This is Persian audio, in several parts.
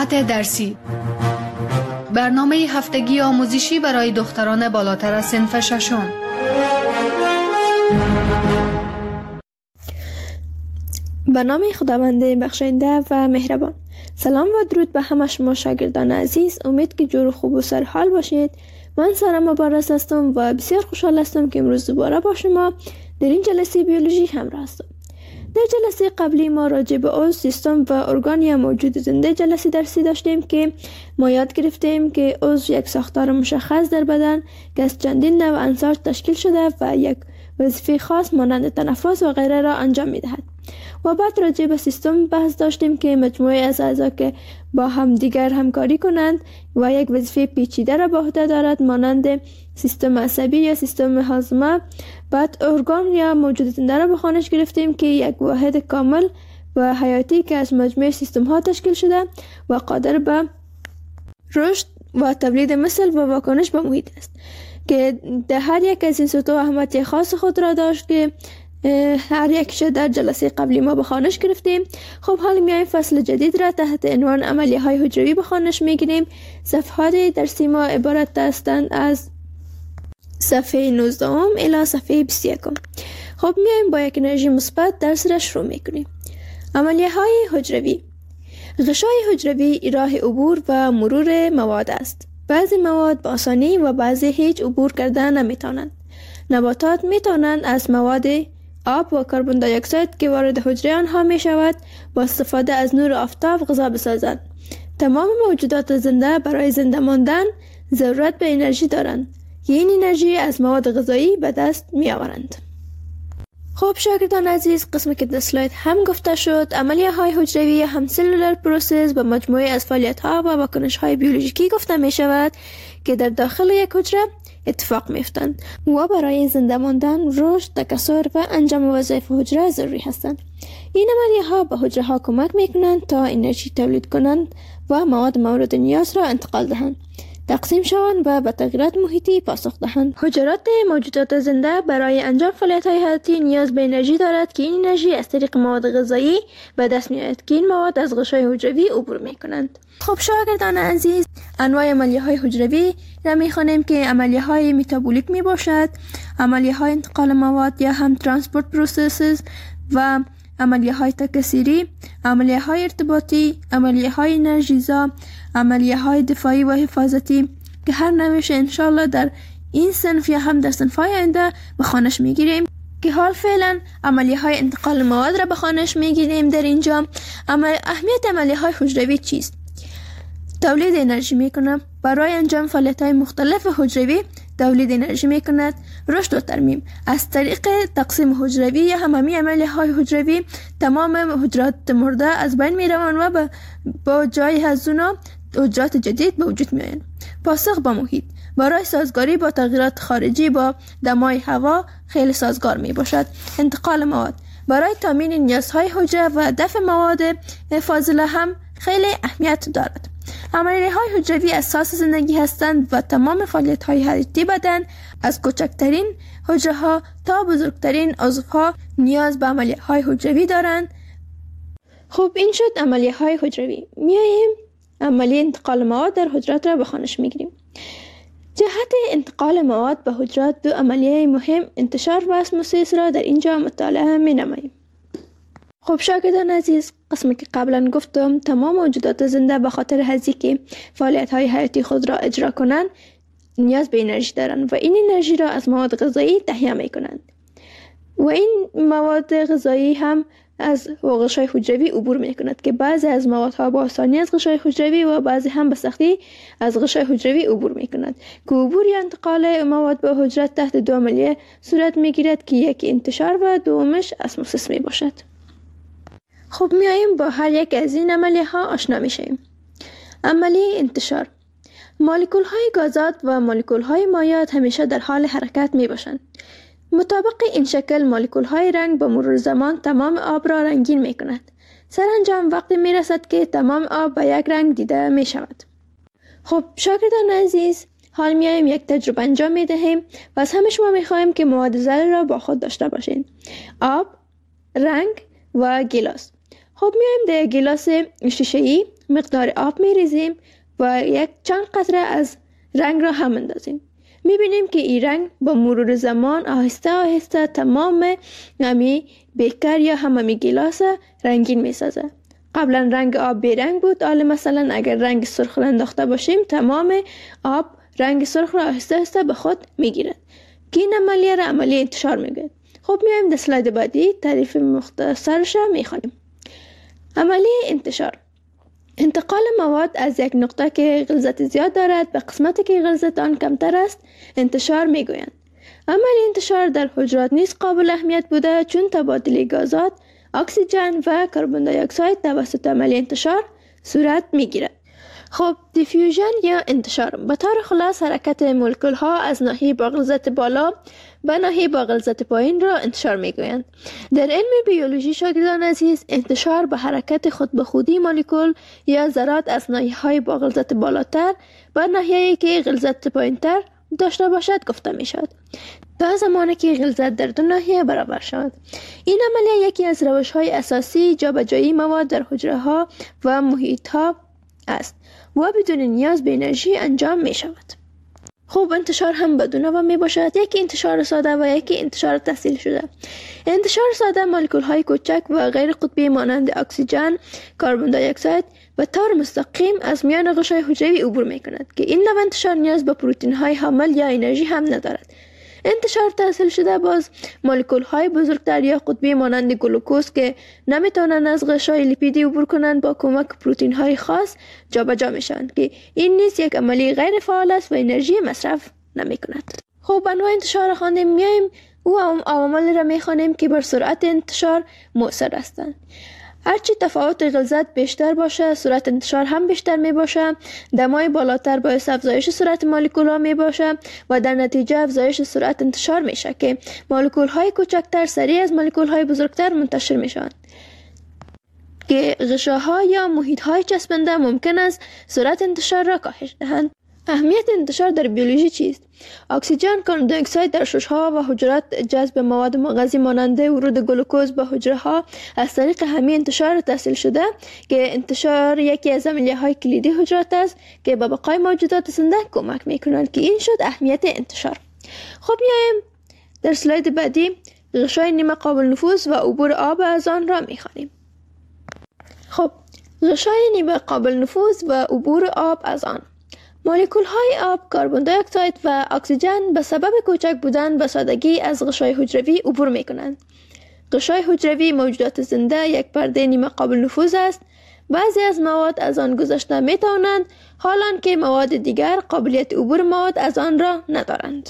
ساعت درسی، برنامه هفتگی آموزشی برای دختران بالاتر از صنف ششم. به نام خداوند بخشنده و مهربان. سلام و درود به همه شما شاگردان عزیز. امید که جور خوب و سرحال باشید. من سارا مبارز هستم و بسیار خوشحال هستم که امروز دوباره با شما در این جلسه بیولوژی همراه هستم. در جلسه قبلی ما راجع به عضو، سیستم و ارگان یا موجود زنده جلسه درسی داشتیم که ما یاد گرفتیم که عضو یک ساختار مشخص در بدن که از چندین نوع عناصر تشکیل شده و یک وظیفه خاص مانند تنفس و غیره را انجام می‌دهد. و بعد راجع به سیستم بحث داشتیم که مجموعه از اعضا که با هم دیگر همکاری کنند و یک وظیفه پیچیده را به عهده دارد مانند سیستم عصبی یا سیستم هاضمه. بعد ارگان یا موجود زنده را به خوانش گرفتیم که یک واحد کامل و حیاتی که از مجموعه سیستم ها تشکیل شده و قادر به رشد و تولید مثل و واکنش به محیط است که در هر یک از این سطوح اهمیت خاص خود را داشت که هر یکش در جلسه قبلی ما به خوانش گرفتیم. خب حالا میایم فصل جدید را تحت عنوان عملیه های حجروی به خوانش میگیریم. صفحات درسی ما عبارت هستند از صفحه 19 الی صفحه 21. خب میایم با یک انرژی مثبت درس را شروع میکنیم. عملیه های حجروی. غشای حجروی راه عبور و مرور مواد است. بعضی مواد با آسانی و بعضی هیچ عبور کردن نمیتونند. نباتات میتونند از مواد آب و کربن دی اکساید که وارد حجره آنها می شود با استفاده از نور آفتاب غذا بسازند. تمام موجودات زنده برای زنده ماندن ضرورت به انرژی دارند. این انرژی از مواد غذایی به دست می آورند. خب شاگردان عزیز، قسمی که در اسلاید هم گفته شد، عملیه های حجروی یا هم سلولر پروسس به مجموعه از فعالیت ها و واکنش های بیولوژیکی گفته می شود که در داخل یک حجره اتفاق میفتند و برای زنده ماندن، رشد، تکثر و انجام وظایف حجره ضروری هستند. این عملیه ها به حجره ها کمک میکنند تا انرژی تولید کنند و مواد مورد نیاز را انتقال دهند، تقسیم شوند و به تغییرات محیطی پاسخ دهند. حجرات موجودات زنده برای انجام فعالیت های حیاتی نیاز به انرژی دارد که این انرژی از طریق مواد غذایی به دست میآید که این مواد از غشای حجروی عبور میکنند. خب شاگردان عزیز، انواع عملیه های حجروی را میخوانیم که عملیه های متابولیک می باشد، عملیه های انتقال مواد یا هم ترانسپورت پروسسز و عملیه های تکثیری، عملیه های ارتباطی، عملیه های انرژیزا، عملیه های دفاعی و حفاظتی که هر نوعش انشالله در این صنف یا هم در صنف های آینده به خوانش میگیریم که حال فعلا عملیه های انتقال مواد را به خوانش میگیریم. در اینجا اهمیت عملیه های حجروی چیست؟ تولید انرژی میکنه، برای انجام فعالیت های مختلف حجروی تولید انرژی میکند. رشد و ترمیم، از طریق تقسیم حجروی یا هممی عملیه های حجروی تمام حجرات مرده از بین میروند و با جای از اونا حجرات جدید به وجود میآیند. پاسخ به محیط، برای سازگاری با تغییرات خارجی با دمای هوا خیلی سازگار می باشد. انتقال مواد، برای تامین نیازهای حجره و دفع مواد فاضله هم خیلی اهمیت دارد. عملیه های حجروی اساس زندگی هستند و تمام فعالیت های حیاتی بدن از کوچکترین حجره ها تا بزرگترین عضوها نیاز به عملیه های حجروی دارند. خب این شد عملیه های حجروی. میاییم عملیه انتقال مواد در حجرات را به خوانش میگیریم. جهت انتقال مواد به حجرات دو عملیه مهم انتشار و اسموسیس را در اینجا مطالعه می نماییم. خب شاگردان عزیز، قسمی که قبلا گفتم تمام موجودات زنده به خاطر هزی که فعالیت های حیاتی خود را اجرا کنند نیاز به انرژی دارند و این انرژی را از مواد غذایی تهیه می کنند و این مواد غذایی هم از غشای حجروی عبور می کند که بعضی از موادها با آسانی از غشای حجروی و بعضی هم به سختی از غشای حجروی عبور می کند که عبور یا انتقال مواد به حجره تحت دو عملیه صورت می گیرد که یکی انتشار و دومش اسموسیس می باشد. خب میاییم با هر یک از این عملیه ها آشنا میشیم. عملیه انتشار، مولکول های گازات و مولکول های مایعات همیشه در حال حرکت می باشند. مطابق این شکل مولکول های رنگ به مرور زمان تمام آب را رنگین می کند. سرانجام وقتی می رسد که تمام آب به یک رنگ دیده می شود. خب شاگردان عزیز، حال میاییم یک تجربه انجام می دهیم و از همه شما می خواهیم که مواد ذره را با خود داشته باشین: آب، رنگ و گیلاس. خب میایم در گیلاس شیشه‌ای مقدار آب می ریزیم و یک چند قطره از رنگ را هم اندازیم. می بینیم که این رنگ با مرور زمان آهسته آهسته تمام نمی بیکر یا همه گیلاس رنگین می سازه. قبلا رنگ آب بی رنگ بود، حالا مثلا اگر رنگ سرخ را انداخته باشیم تمام آب رنگ سرخ را آهسته آهسته به خود می گیرد که این عملیه را عملیه انتشار می گوید. خب میایم در سلاید بعدی تعریف مختصرش می خوانیم. عملیه انتشار: انتقال مواد از یک نقطه که غلظت زیاد دارد به قسمتی که غلظت آن کمتر است انتشار می گویند. عملیه انتشار در حجرات نیز قابل اهمیت بوده، چون تبادل گازات اکسیژن و کربن دی اکساید توسط عملیه انتشار صورت می گیرد. خب دیفیوژن یا انتشار به طور خلاص حرکت مولکول ها از ناحیه با غلظت بالا به ناحیه با غلظت پایین را انتشار می گویند. در علم بیولوژی شاگردان عزیز، انتشار به حرکت خود به خودی مولکول یا ذرات از ناحیه های با غلظت بالاتر به ناحیه‌ای که غلظت پایینتر داشته باشد گفته می شود، تا زمانی که غلظت در دو ناحیه برابر شود. این عملیه یکی از روش های اساسی جابجایی مواد در حجره ها و محیط ها است و بدون نیاز به انرژی انجام می شود. خب انتشار هم به دو نوع می باشد، یکی انتشار ساده و یکی انتشار تحصیل شده. انتشار ساده مولکول های کوچک و غیر قطبی مانند اکسیژن، کربن دی اکساید به طور مستقیم از میان غشای حجروی عبور می کند که این نوع انتشار نیاز به پروتئین های حامل یا انرژی هم ندارد. انتشار تحصیل شده باز مولکول های بزرگتر یا قطبی مانند گلوکوز که نمیتونن از غشای لیپیدی عبور کنند با کمک پروتئین های خاص جابجا میشوند که این نیز یک عملی غیر فعال است و انرژی مصرف نمی کند. خب انواع انتشار خواندیم، میایم او عواملی را میخوانیم که بر سرعت انتشار مؤثر هستند. هرچی تفاوت غلظت بیشتر باشه سرعت انتشار هم بیشتر می باشه. دمای بالاتر باعث افزایش سرعت مولکول ها می باشه و در نتیجه افزایش سرعت انتشار میشه که مولکول های کوچکتر سریع از مولکول های بزرگتر منتشر میشن که غشاها یا محیط های چسبنده ممکن است سرعت انتشار را کاهش دهند. اهمیت انتشار در بیولوژی چیست؟ اکسیژن، کربن دی اکساید در شش‌ها و حجرات جذب مواد مغذی مانند ورود گلوکوز به حجره ها از طریق همین انتشار تحصیل شده که انتشار یکی از عملیه‌های کلیدی حجرات است که به بقای موجودات زنده کمک می‌کنند که این شد اهمیت انتشار. خب میایم در سلاید بعدی غشای نیمه قابل نفوذ و عبور آب از آن را می‌خوانیم. خب غشای نیمه قابل نفوذ و عبور آب از آن: مولکول های آب، کربن دی اکساید و اکسیژن به سبب کوچک بودن به سادگی از غشای حجروی عبور می کنند. غشای حجروی موجودات زنده یک پرده نیمه قابل نفوذ است. بعضی از مواد از آن گذشته می توانند، حالان که مواد دیگر قابلیت عبور مواد از آن را ندارند.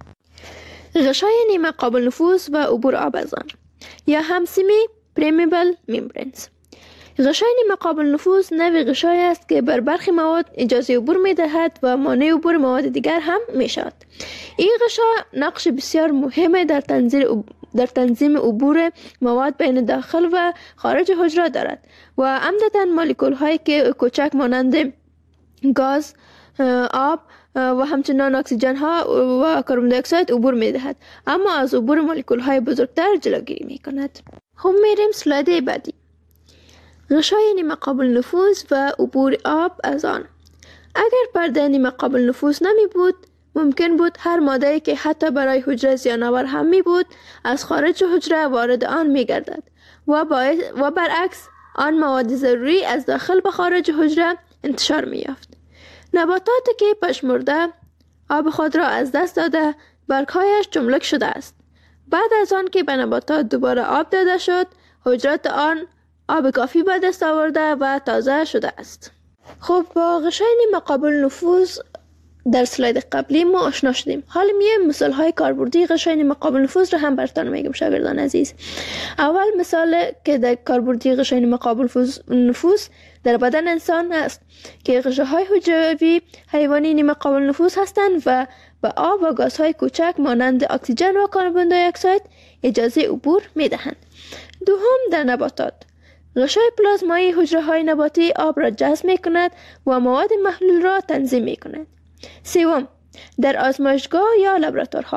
غشای نیمه قابل نفوذ و عبور آب از آن یا هم سمی پرمیبل ممبرینز. غشای نیمه قابل نفوذ نوعی غشای است که بر برخی مواد اجازه عبور می دهد و مانع عبور مواد دیگر هم می شود. این غشا نقش بسیار مهم در تنظیم عبور مواد بین داخل و خارج حجره دارد و عمدتاً مولکول هایی که کوچک مانند گاز، آب و همچنان اکسیژن ها و کربن دی اکساید عبور می دهد، اما از عبور مولکول های بزرگتر جلوگیری می کند. خب میریم سلاید بعدی. غشای نیمه قابل نفوذ و عبور آب از آن. اگر پرده نیمه قابل نفوذ نمی بود، ممکن بود هر ماده‌ای که حتی برای حجره زیان‌آور هم می بود از خارج حجره وارد آن می گردد و برعکس آن مواد ضروری از داخل به خارج حجره انتشار می یافت. نباتاتی که پژمرده آب خود را از دست داده برگ‌هایش چملک شده است. بعد از آن که به نباتات دوباره آب داده شد، حجرات آن آب کافی به دست آورده و تازه شده است. خب با غشای نیمه قابل نفوذ در سلاید قبلی ما آشنا شدیم. حالا میایم مثال های کاربردی غشای نیمه قابل نفوذ را هم براتون میگم شاگردان عزیز. اول مثال که در کاربردی غشای نیمه قابل نفوذ در بدن انسان است که غشاهای حجروی حیوانی نیمه قابل نفوذ هستند و به آب و گازهای کوچک مانند اکسیژن و کربن دی اکساید اجازه عبور میدهند. دوم در نباتات غشای پلازمایی حجره های نباتی آب را جذب می کند و مواد محلول را تنظیم می کند. سوم در آزمایشگاه یا لابراتوارها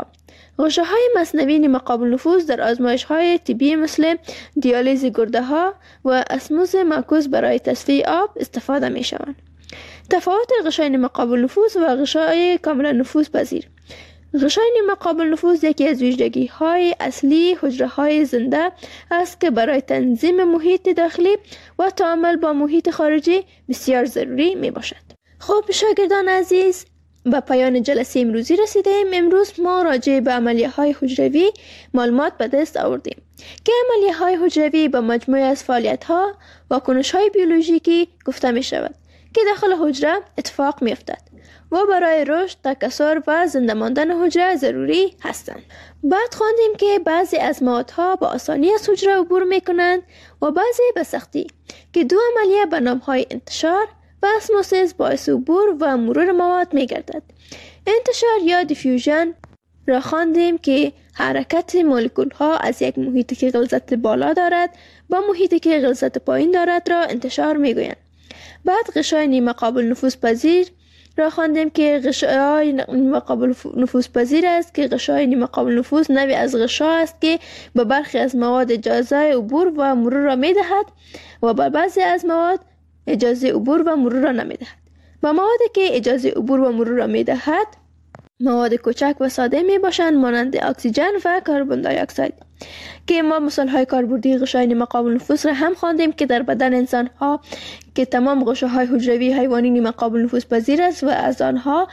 غشاهای مصنوی نیمه قابل نفوذ در آزمایش‌های طبی مثل دیالیز گرده‌ها و اسموز معکوس برای تصفیه آب استفاده می‌شوند. تفاوت غشای نیمه قابل نفوذ و غشای کاملا نفوذ پذیر. غشای نیمه قابل نفوذ یکی از ویژگی‌های اصلی حجره‌های زنده است که برای تنظیم محیط داخلی و تعامل با محیط خارجی بسیار ضروری میباشد. خب شاگردان عزیز، به پایان جلسه امروزی رسیدیم. امروز ما راجع به عملیه‌های حجروی معلومات به دست آوردیم که عملیه‌های حجروی به مجموعه از فعالیت‌ها و واکنش‌های بیولوژیکی گفته می‌شود که داخل حجره اتفاق می‌افتد و برای رشد، تکثر و زنده ماندن حجره ضروری هستند. بعد خواندیم که بعضی از موادها با آسانی از حجره عبور می‌کنند و بعضی به سختی، که دو عملیه به نام‌های انتشار و اسموسیس باعث عبور و مرور مواد می‌گردد. انتشار یا دیفیوژن را خواندیم که حرکت مولکول‌ها از یک محیطی که غلظت بالا دارد با محیطی که غلظت پایین دارد را انتشار می‌گویند. بعد غشای نیمه قابل نفوذ پذیر را خواندیم که غشای نیمه قابل نفوذ پذیر است که غشای نیمه قابل نفوذ نوعی از غشا است که به برخی از مواد اجازه عبور و مرور را می‌دهد و به بعضی از مواد اجازه عبور و مرور را نمی‌دهد. و موادی که اجازه عبور و مرور را می‌دهد مواد کوچک و ساده میباشند، مانند اکسیژن و کربن دی اکساید، که ما مثال‌های کاربردی غشای نیمه قابل نفوذ را هم خواندیم که در بدن انسان‌ها که تمام غشاهای حجروی حیوانی نیمه قابل نفوذ پذیر است و از آنها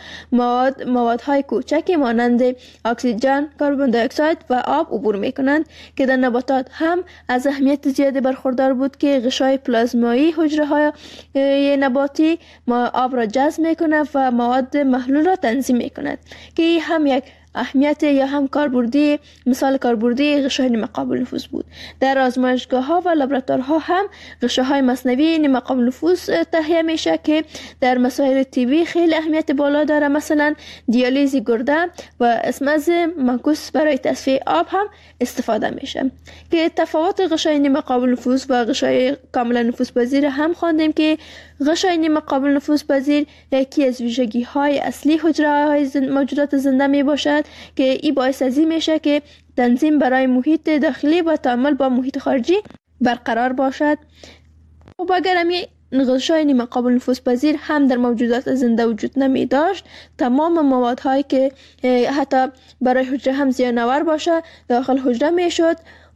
موادهای کوچکی مانند اکسیژن، کربن دی اکساید و آب عبور می‌کنند، که در نباتات هم از اهمیت زیادی برخوردار بود که غشای پلازمایی حجره‌های نباتی آب را جذب می‌کند و مواد محلول را تنظیم می‌کند، که هم یک اهمیت یا هم کاربردی مثال کاربردی غشای نیمه قابل نفوذ بود. در آزمایشگاه‌ها و لابراتوارها هم غشاهای مصنوی نیمه قابل نفوذ تهیه میشه که در مسائل طبی خیلی اهمیت بالا داره، مثلا دیالیز گرده و اسموز معکوس برای تصفیه آب هم استفاده میشه. که تفاوت غشای نیمه قابل نفوذ و غشای کاملا نفوذ پذیر هم خواندیم که غشای نیمه قابل نفوذ پذیر یکی از ویژگی‌های اصلی حجره‌های موجودات زنده میباشد که این باعث از این میشه که تنظیم برای محیط داخلی و تعامل با محیط خارجی برقرار باشد. و اگر غشای نیمه قابل نفوذ پذیر هم در موجودات زنده وجود نمی داشت، تمام موادهایی که حتی برای حجره هم زیان‌آور باشه داخل حجره میشد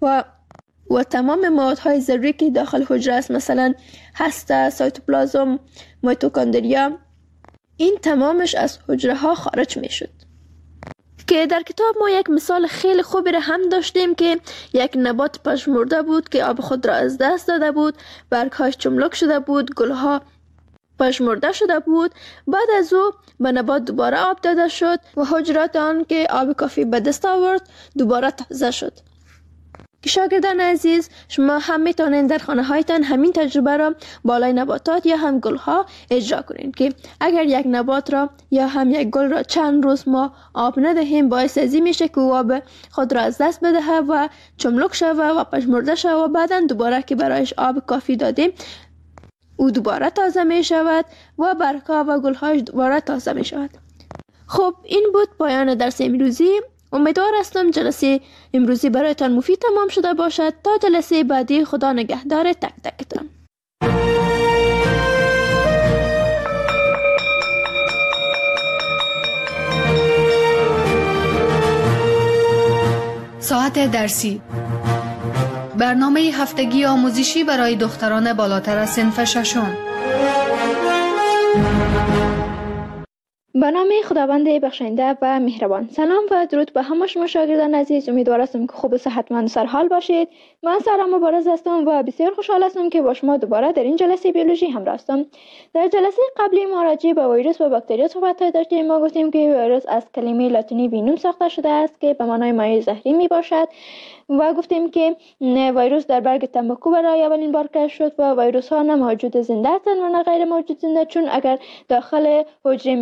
و تمام موادهای ضروری که داخل حجره است، مثلا هسته، سایتوپلازم، میتوکندریا، این تمامش از حجره ها خارج می شد. که در کتاب ما یک مثال خیلی خوبی را هم داشتیم که یک نبات پژمرده بود که آب خود را از دست داده بود، برگهاش چملک شده بود، گلها پژمرده شده بود. بعد از او به نبات دوباره آب داده شد و حجرات آن که آب کافی به دست آورد دوباره تازه شد. که شاگردان عزیز، شما هم میتونید در خانه هایتان همین تجربه را بالای نباتات یا هم گل ها اجرا کنید که اگر یک نبات را یا هم یک گل را چند روز ما آب ندهیم، باعث از این میشه که آب خود را از دست بده و چملک شوه و پژمرده شوه و بعدا دوباره که برایش آب کافی دادیم او دوباره تازه می شود و برگها و گل هاش دوباره تازه می شود. خب این بود پایان درس امروزی. امیدوار هستم جلسه امروزی برایتان مفید تمام شده باشد. تا جلسه بعدی، خدا نگهدار تک تکتان. ساعت درسی، برنامه هفتگی آموزشی برای دختران بالاتر از صنف ششم. به نام خداوند بخشنده و مهربان. سلام و درود به همه شما شاگردان عزیز. امیدوار هستم که خوب و صحتمند و سرحال باشید. من سارا مبارز هستم و بسیار خوشحال هستم که با شما دوباره در این جلسه بیولوژی همراه هستم. در جلسه قبلی ما راجع به ویروس و باکتریا صحبت داشتیم. ما گفتیم که ویروس از کلمه لاتینی وینوم ساخته شده است که به معنای مایع زهری می باشد و گفتیم که ویروس در برگ تنباکو برای اولین بار کشف شد و ویروس ها نه موجود زنده هستند و نه غیر موجود زنده، چون اگر داخل حجره میزبان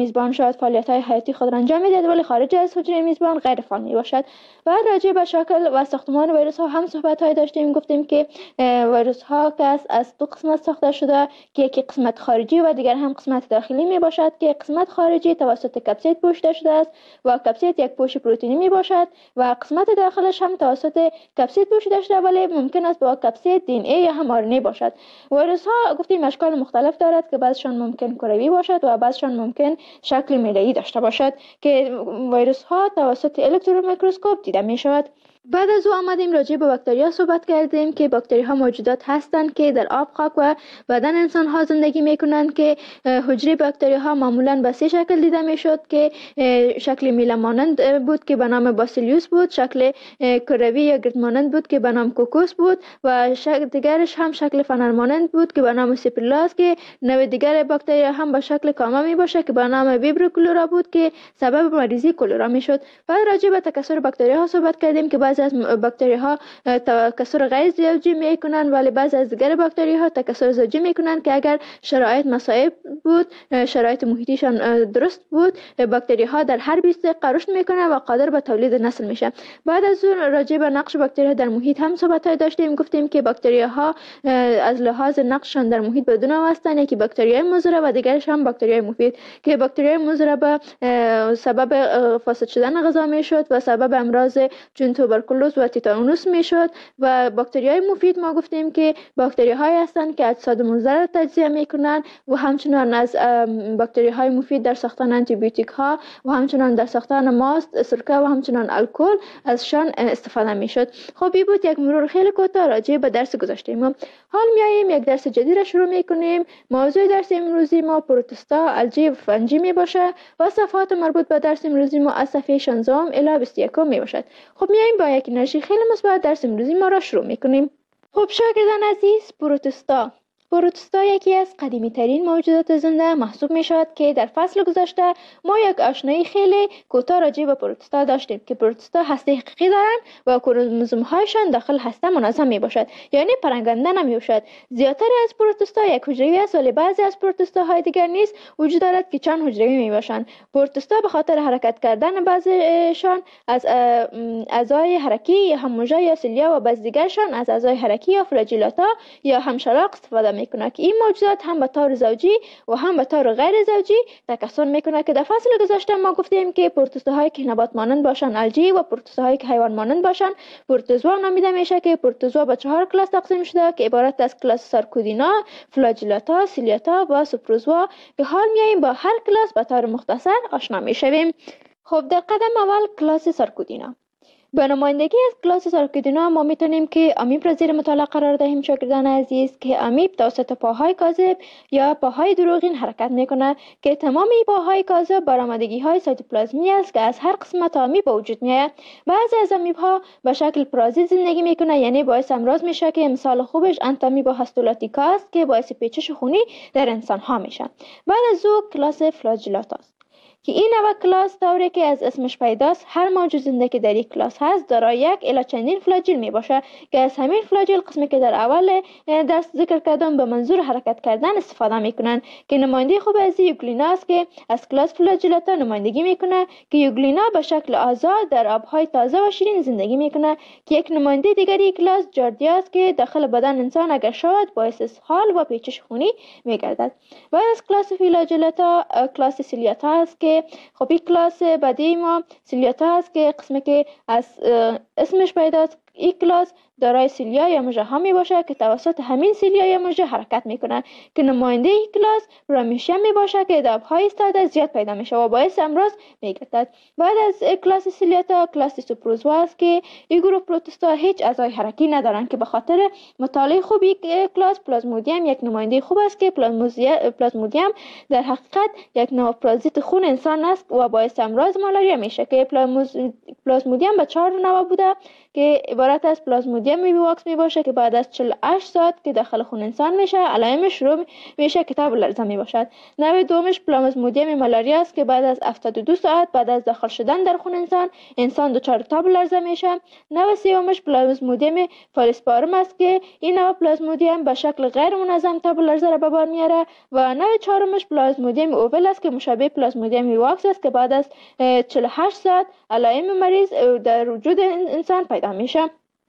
شود فعالیت‌های حیاتی خود را انجام می‌دهد ولی خارج از حجره میزبان غیر فعال میباشد. و راجع به شکل و ساختمان ویروس ها هم صحبت‌های داشتیم. گفتیم که ویروس ها که از دو قسمت ساخته شده که یکی قسمت خارجی و دیگر هم قسمت داخلی می باشد که قسمت خارجی توسط کپسید پوشیده شده است و کپسید یک پوش پروتئینی می باشد و قسمت داخلش هم توسط کپسید پوشیده شده ولی ممکن است با کپسید دی ان ای یا هم آر ان ای باشد. ویروس ها گفتیم اشکال مختلف دارد که بعضشان ممکن کروی باشد و بعضشان ممکن شکل میله‌ای داشته باشد که ویروس ها توسط الکترون میکروسکوپ دیده می شود. بعد از او آمدیم راجع به باکتریا صحبت کردیم که باکتری ها موجودات هستند که در آب، خاک و بدن انسان ها زندگی میکنند که حجره باکتری ها معمولا به سه شکل دیده میشد که شکل میله مانند بود که به نام باسیلیوس بود، شکل کروی یا گرد مانند بود که به نام کوکوس بود و شکل دیگرش هم شکل فنر مانند بود که به نام سیپرلاس که نوع دیگر باکتری هم به شکل کامه می باشه که به نام ویبرو کلورا بود که سبب مریضی کلورا میشد. بعد راجع به تکثر باکتری ها صحبت کردیم که بعضی از باکتری ها تکثر غیر زوجی میکنن ولی بعضی از دیگر باکتری ها تکثر زوجی میکنن که اگر شرایط مساعد بود، شرایط محیطیشان درست بود، باکتری ها در هر 20 دقیقه رشد میکنن و قادر به تولید نسل میشن. بعد از اون راجع به نقش باکتری ها در محیط هم صحبت داشتیم. گفتیم که باکتری ها از لحاظ نقششان در محیط به دو نوع هستند، یکی باکتری های مضر و دیگرش هم باکتری های مفید که باکتری های مضر به سبب فاسد شدن غذا میشد و سبب امراض چون توبرکولوز و تیتانوس میشد و باکتری های مفید ما گفتیم که باکتری های هستند که اجساد مضر را تجزیه میکنن و همچنان از باکتری های مفید در ساختن آنتی بیوتیک ها و همچنان در ساختن ماست، سرکه و همچنان الکل ازشان استفاده میشد. خب این بود یک مرور خیلی کوتاه راجع به درس گذاشتیم. حال میاییم یک درس جدید را شروع میکنیم. موضوع درس امروزی ما پروتوستا، الژی و فنجی می باشه و صفحات مربوط به درس امروزی ما از صفحه 16 الی 21 می باشد. خب میاییم با یک انرژی خیلی مثبت درس امروزی ما را شروع میکنیم. خب شاگردان عزیز، پروتوستا یکی از قدیمی ترین موجودات زنده محسوب می شود که در فصل گذشته ما یک آشنایی خیلی کوتاه راجع به پروتوستا داشتیم که پروتوستا هسته حقیقی دارند و کروموزوم هایشان داخل هسته منظم می باشد، یعنی پرنگنده نمی باشد. زیادتر از پروتوستا یک حجروی است ولی بعضی از پروتوستا های دیگر نیز وجود دارد که چند حجروی می باشند. پروتوستا به خاطر حرکت کردن بعضیشان از اعضای حرکی یا هم موژه یا سیلیا و بعضی دیگرشان از اعضای حرکی یا فلاجیلاتا یا هم شلاق استفاده میکنه که این موجودات هم به طور زوجی و هم به طور غیر زوجی تکثر میکنه که در فصل گذشته ما گفتیم که پروتوزوهایی که نبات مانند باشن الژی و پروتوزوهایی که حیوان مانند باشن پروتوزوا نامیده میشه که پروتوزوا به 4 کلاس تقسیم شده که عبارت از کلاس سارکودینا، فلاجیلاتا، سیلیاتا و سوپروزوا که حال میایم با هر کلاس به طور مختصر آشنا میشویم. خب در قدم اول کلاس سارکودینا. به نمایندگی از کلاس سارکودینا ما میتونیم که امیب را زیر مطالعه قرار دهیم شاگردان عزیز که امیب توسط پاهای کاذب یا پاهای دروغین حرکت میکنه که تمام این پاهای کاذب برآمدگی های سایتوپلازمی است که از هر قسمت امیب به وجود میاد. بعضی از امیب ها به شکل پرازیت زندگی میکنه، یعنی باعث امراض میشه که مثال خوبش انتامیبا هاستولاتیکا است که باعث پیچش خونی در انسان ها میشه. بعد از او کلاس فلاجیلاتا است که این نوع کلاس طوری که از اسمش پیداست هر موجود زنده که در این کلاس هست دارای یک الی چندین فلاجیل می باشه که از همین فلاجیل قسمی که در اول درس ذکر کردم به منظور حرکت کردن استفاده میکنن که نماینده خوب از یوگلینا است که از کلاس فلاجیلاتا نمایندگی میکنه که یوگلینا به شکل آزاد در آبهای تازه و شیرین زندگی میکنه که یک نماینده دیگری کلاس جاردیا است که داخل بدن انسان اگر شود باعث اسهال و پیچش خونی میگردد. بعد از کلاس فلاجیلاتا کلاس سیلیاتا است که خب این کلاس بعدی ما سیلیاتا است که قسمی که از اسمش پیداست. این کلاس دارای سیلیا یا مژه ها می باشه که توسط همین سیلیا یا مژه حرکت میکنن که نماینده این کلاس پرامیشیم می باشه که دبهای ایستاده زیاد پیدا میشه و باعث امراض میگردد. بعد از کلاس سیلیاتا کلاس سوپروزوا است که این گروه پروتوستا هیچ اعضای حرکی ندارن که به خاطر مطالعه خوب این کلاس پلازمودیم یک نماینده خوب است که پلازمودیم در حقیقت یک نوع پرازیت خون انسان است و باعث امراض مالاریا میشه که پلازمودیم به 4 نوع بوده که عبارت از پلازمودیم ویواکس می باشه که بعد از 48 ساعت که داخل خون انسان میشه علائمش شروع میشه که تب لرزه می باشد. نوع دومش پلازمودیم مالاریا است که بعد از 72 ساعت بعد از داخل شدن در خون انسان دچار تب لرزه میشه. نوع سومش پلازمودیم فالسپارم است که این نوع پلازمودیم به شکل غیر منظم تب لرزه را به بار میاره و نوع چهارمش پلازمودیم اوول است که مشابه پلازمودیم ویواکس است که بعد از 48 ساعت علائم مریض در وجود انسان پیدا میشه.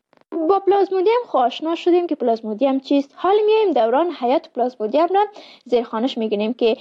با پلازمودیم آشنا شدیم که پلازمودیم چیست. حال میایم دوران حیات پلازمودیم را زیر خانش میگیریم که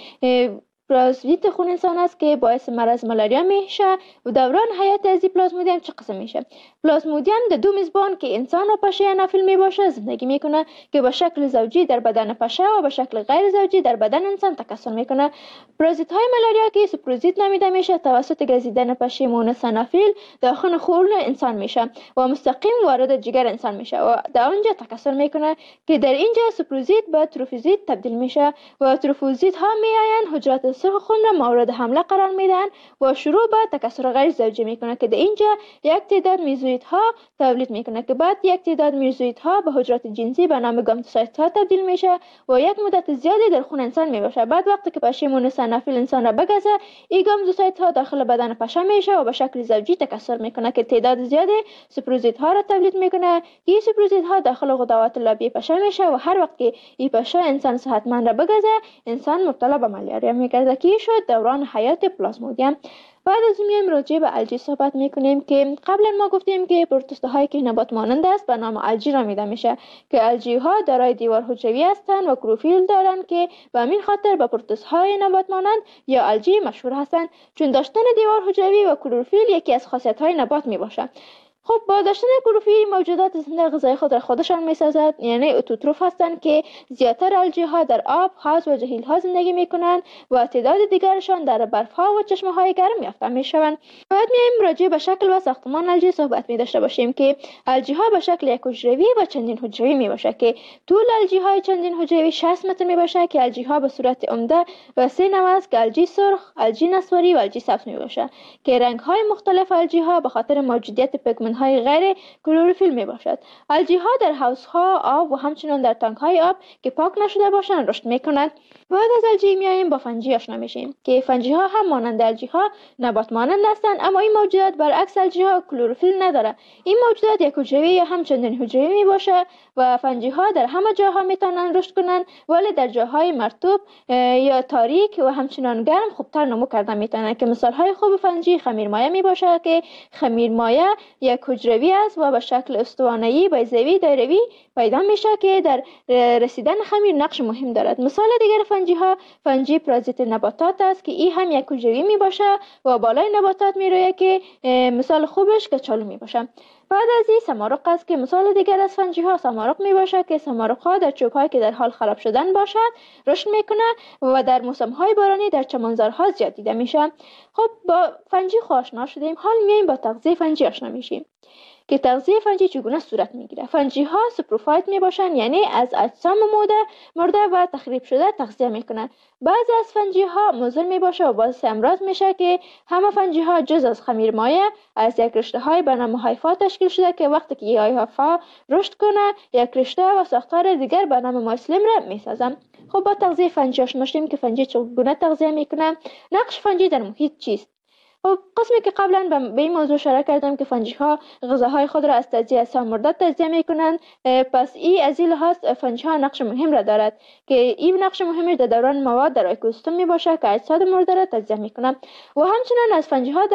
پلازمیت خون انسان است که باعث مرض مالاریا میشه و دوران حیات از پلازمودیم چه قسم میشه. پلازمودیم در دو میزبان که انسان و پشه نافل میباشه زندگی میکنه که به شکل زوجی در بدن پشه و به شکل غیر زوجی در بدن انسان تکثر میکنه. پرازیت های مالاریا که سپروزیت نامیده میشه توسط گزیدن پشه مونس نافل داخل خون انسان میشه و مستقیم وارد جگر انسان میشه و در آنجا تکثر میکنه که در اینجا سپروزیت به تروفوزیت تبدیل میشه و تروفوزیت ها میآیند حجرات سرخ خون را مورد حمله قرار میدن و شروع به تکثر غیر زوجی میکنه که در اینجا یک تعداد میزویت ها تولید میکنه که بعد یک تعداد میزویت ها به حجرات جنسی به نام گامتوسایت ها تبدیل میشه و یک مدت زیادی در خون انسان میباشه. بعد وقتی که پشه مونس نافل انسان را بگزه این گامتوسایت ها داخل بدن پشه میشه و به شکل زوجی تکثر میکنه که تعداد زیادی سپروزیت ها را تولید میکنه. این سپروزیت ها داخل غدوات لابی پشه میشه و هر وقت که این پشه انسان صحتمند را بگزه انسان مبتلا به مالاریا میگرده که شد دوران حیات پلازمودیم. بعد از میایم راجع به الژی صحبت میکنیم که قبلا ما گفتیم که پروتوزوها هایی که نبات مانند است به نام الژی نامیده میشه که الژی ها دارای دیوار حجروی هستند و کلروفیل دارند که به همین خاطر به پروتوزوها های نبات مانند یا الژی مشهور هستند چون داشتن دیوار حجروی و کلروفیل یکی از خاصیت های نبات میباشد. خب با داشتن کلروفیل موجودات زنده غذای خود را خودشان میسازد، یعنی اتوتروف هستند که زیادتر الژی ها در آب، حوض و جهیل ها زندگی میکنند و تعداد دیگرشان در برف ها و چشمه های گرم یافته میشوند. باید میایم راجع به شکل و ساختمان الژی صحبت می داشته باشیم که الژی ها به شکل یک حجروی و چندین حجروی می باشه که طول الژی های چندین حجروی 60 متر می باشه که الژی ها به صورت عمده و سه نوع است که الژی سرخ، الژی نسواری و الژی سبز می باشه که رنگ های مختلف الژی ها به خاطر موجودیت پیگمنت های غیر کلروفیل می باشد. الژی ها در حوض ها آب و همچنین در تانک های آب که پاک نشده باشند رشد می کنند. بعد از الژی میایم با فنجی آشنا میشیم که فنجی ها هم مانند الژی ها نبات مانند هستند اما این موجودات برعکس الژی ها کلروفیل نداره. این موجودات یک حجروی یا همچنین حجروی می باشه و فنجی ها در همه جاها میتونن رشد کنند ولی در جاهای مرطوب یا تاریک و همچنان گرم خوبتر نمو کردن میتونن که مثال های خوب فنجی خمیرمایه می باشه که خمیرمایه یک حجروی است و به شکل استوانه‌ای بیضوی دایروی پیدا میشه که در رسیدن خمیر نقش مهم دارد. مثال دیگر فنجی ها فنجی پرازیت نباتات است که این هم یک حجروی می باشه و بالای نباتات می رویه که مثال خوبش کچالو می باشه. بعد از این سمارق است که مثال دیگر از فنجی ها سمارق می باشه که سمارق ها در چوب هایی که در حال خراب شدن باشد رشد میکنه و در موسم های بارانی در چمنزارها زیاد دیده میشه. خب با فنجی آشنا شدیم، حال میایم با تغذیه فنجی آشنا میشیم که تغذیه فنجی چگونه صورت میگیره. فنجی ها سپروفایت می باشن یعنی از اجسام مرده و تخریب شده تغذیه میکنن. بعضی از فنجی ها مضر می باشه و باعث امراض میشه که همه فنجی ها جز از خمیرمایه از یک رشته های به نام هایفا تشکیل شده که وقتی که هایفا رشد کنه یک رشته و ساختار دیگر به نام مایسلیم را میسازن. خب با تغذیه فنجی آشنا شدیم که فنجی چگونه تغذیه میکنه. نقش فنجی در محیط چیست؟ خب قسمی که قبلا به این موضوع اشاره کردم که فنجی ها غذاهای خود را از تجزیه اجسام مرده تجزیه میکنند، پس این از این لحاظ فنجی ها نقش مهم را دارد که این نقش مهمش در دوران مواد در اکوسیستم می باشه که اجساد مرده را تجزیه میکنند و همچنین از فنجی ها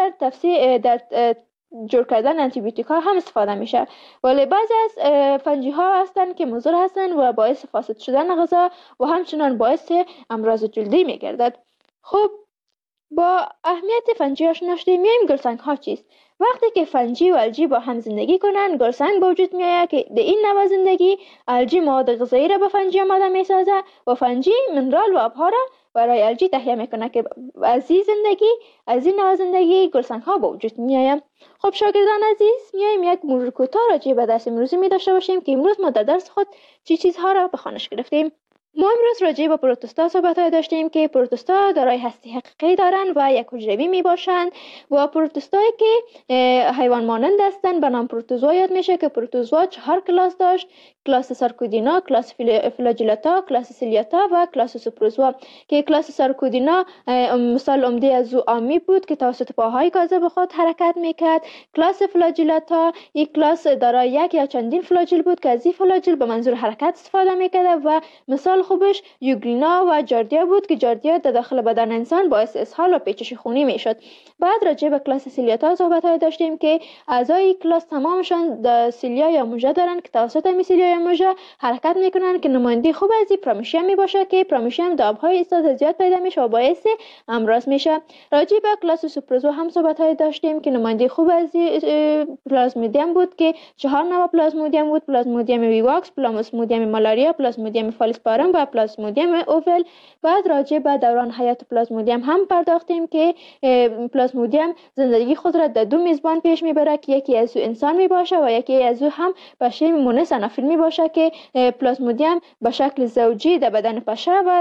در جور کردن آنتی بیوتیک ها هم استفاده میشه. ولی بعضی از فنجی ها هستند که مضر هستند و باعث فاسد شدن غذا و همچنین باعث امراض جلدی میگردد. خب با اهمیت فنجی آشنا شدیم. میایم گلسنگ ها چیست؟ وقتی که فنجی و الژی با هم زندگی کنند گلسنگ به وجود میآید که در این نوع زندگی الژی مواد غذایی را به فنجی آماده میسازه و فنجی منرال و آبها را برای الژی تهیه میکنه که از این نوع زندگی گلسنگ ها به وجود میآید. خب شاگردان عزیز، میایم یک مرور کوتاه راجع به درس امروزی می داشته باشیم که امروز ما در درس خود چیزها را به خوانش گرفتیم. ما امروز راجع به پروتوستا صحبت داشتیم که پروتوستا دارای هستی حقیقی دارند و یک حجروی می باشند و پروتوستایی که حیوان مانند هستند به نام پروتوزوا یاد میشه که پروتوزوا 4 کلاس داشت: کلاس سارکودینا، کلاس فلاجیلاتا، کلاس سیلیاتا و کلاس سوپروزوا. که کلاس سارکودینا مثال عمده از او آمی بود که توسط پاهای گازه به خود حرکت میکرد. کلاس فلاجیلاتا یک کلاس دارای یک یا چندین فلاجیل بود که از این فلاجیل به منظور حرکت استفاده میکرد و مثال خوبش یوگلینا و جاردیا بود که جاردیا در داخل بدن انسان باعث اسهال و پیچش خونی میشد. بعد راجع به کلاس سیلیاتا صحبت داشتیم که اعضای کلاس تمامشان سیلیا یا موژه دارند که توسط این سیلیا یا موژه حرکت میکنند که نماینده خوب از این پرامیشیم میباشه که پرامیشیم در آبهای ایستاد زیاد پیدا میشه و باعث امراض میشه. راجع به کلاس سوپروزوا هم صحبت داشتیم که نماینده خوب از پلازمودیم بود که 4 نوع پلازمودیم بود: پلازمودیم ویواکس، پلازمودیم مالاریا، پلازمودیم فالسپارم و پلازمودیم اوول. بعد راجع به دوران حیات پلازمودیم هم پرداختیم که پلازمودیم زندگی خود را در 2 میزبان پیش میبره که یکی از او انسان میباشه و یکی از او هم بشر مونس انافیل میباشه که پلازمودیم به شکل زوجی در بدن پشه و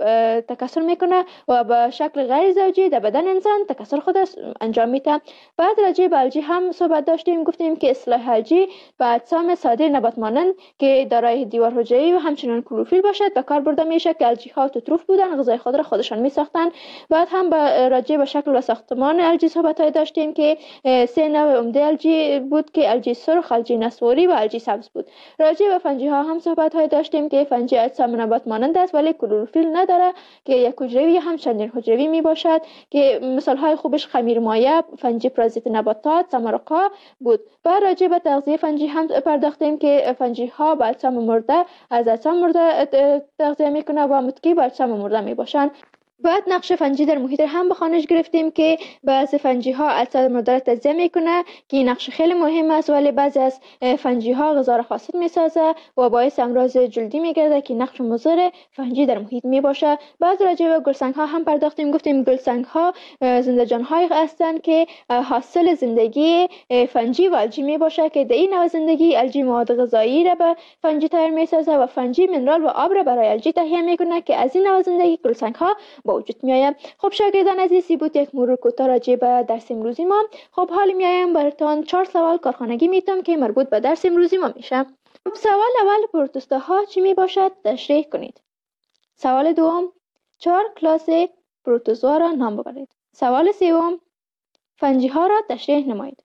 تکثر میکنه و به شکل غیر زوجی در بدن انسان تکثر خود انجام میده. بعد راجع به الژی هم صحبت داشتیم، گفتیم که اصطلاح الژی به اجسام ساده نبات مانند که دارای دیوار حجروی و همچنین کلروفیل باشد به کار برده میشه که الژی ها اتروف بودن، غذای خود را خودشان میساختند. بعد هم راجع به شکل و ساختمان الژی صحبت داشتیم که 3 نوع عمده الژی بود که الژی سرخ، الژی نسواری و الژی سبز بود. راجع به فنجی ها هم صحبت داشتیم که فنجی اجسام نبات مانند است ولی کلروفیل نداره که یک حجروی هم چندین حجروی می باشد که مثال های خوبش خمیرمایه، فنجی پرازیت نباتات، سمرقا بود. بعد راجع به تغذیه فنجی هم پرداختیم که فنجی ها با اجسام مرده از اجسام مرده تغذیه میکنه و متکی با اجسام مرده می باشند. بعد نقش فنجی در محیط هم به خوانش گرفتیم که بعضی فنجی ها اجساد مرده را تجزیه میکنه که این نقش خیلی مهم است، ولی بعضی از فنجی ها غذا را فاسد میسازه و باعث امراض جلدی میگرده که نقش مضر فنجی در محیط میباشه. بعد راجع به گلسنگ ها هم پرداختیم، گفتیم گلسنگ ها زنده جان های هستند که حاصل زندگی فنجی و الژی میباشه که در این نوع زندگی الژی مواد غذایی را به فنجی تحویل میسازه و فنجی منرال و آب را برای الژی تهیه میکنه که از این نوع زندگی گلسنگ ها وجود میآید. خب شاگردان عزیز، بود یک مرور کوتاه راجع به درس امروزی ما. خب حالا میایم براتون 4 سوال کارخانگی میتونم که مربوط به درس امروزی ما میشه. خب سوال اول، پروتوستاها چی میباشد؟ تشریح کنید. سوال دوم، 4 کلاس پروتوزوا را نام ببرید. سوال سوم، فنجی ها را تشریح نمایید.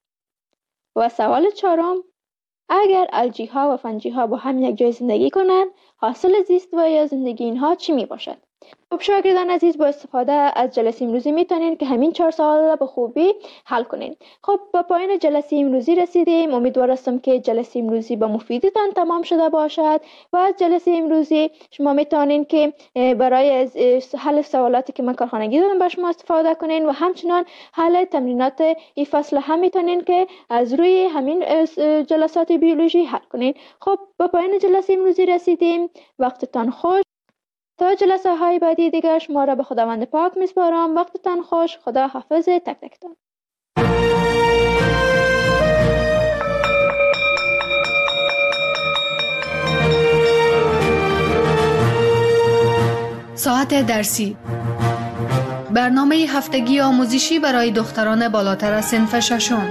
و سوال چهارم، اگر الژی ها و فنجی ها با هم یک جای زندگی کنند، حاصل زیست و یا زندگی اینها چی میباشد؟ خب شاگردان عزیز، با استفاده از جلسه امروزی میتونین که همین 4 سوال را به خوبی حل کنین. خب با پایان جلسه امروزی رسیدیم. امیدوار هستم که جلسه امروزی با مفیدتان تمام شده باشد و از جلسه امروزی شما میتونین که برای حل سوالاتی که من کارخانگی دادم به شما استفاده کنین و همچنان حل تمرینات این فصل هم میتونین که از روی همین جلسات بیولوژی حل کنین. خب با پایان جلسه امروزی رسیدیم. وقتتان خوش. تا جلسه های بعدی دیگر شما را به خداوند پاک میسپارم. وقتتان خوش. خدا حافظ تک تکتان. ساعت درسی، برنامه هفتگی آموزشی برای دختران بالاتر از صنف ششم.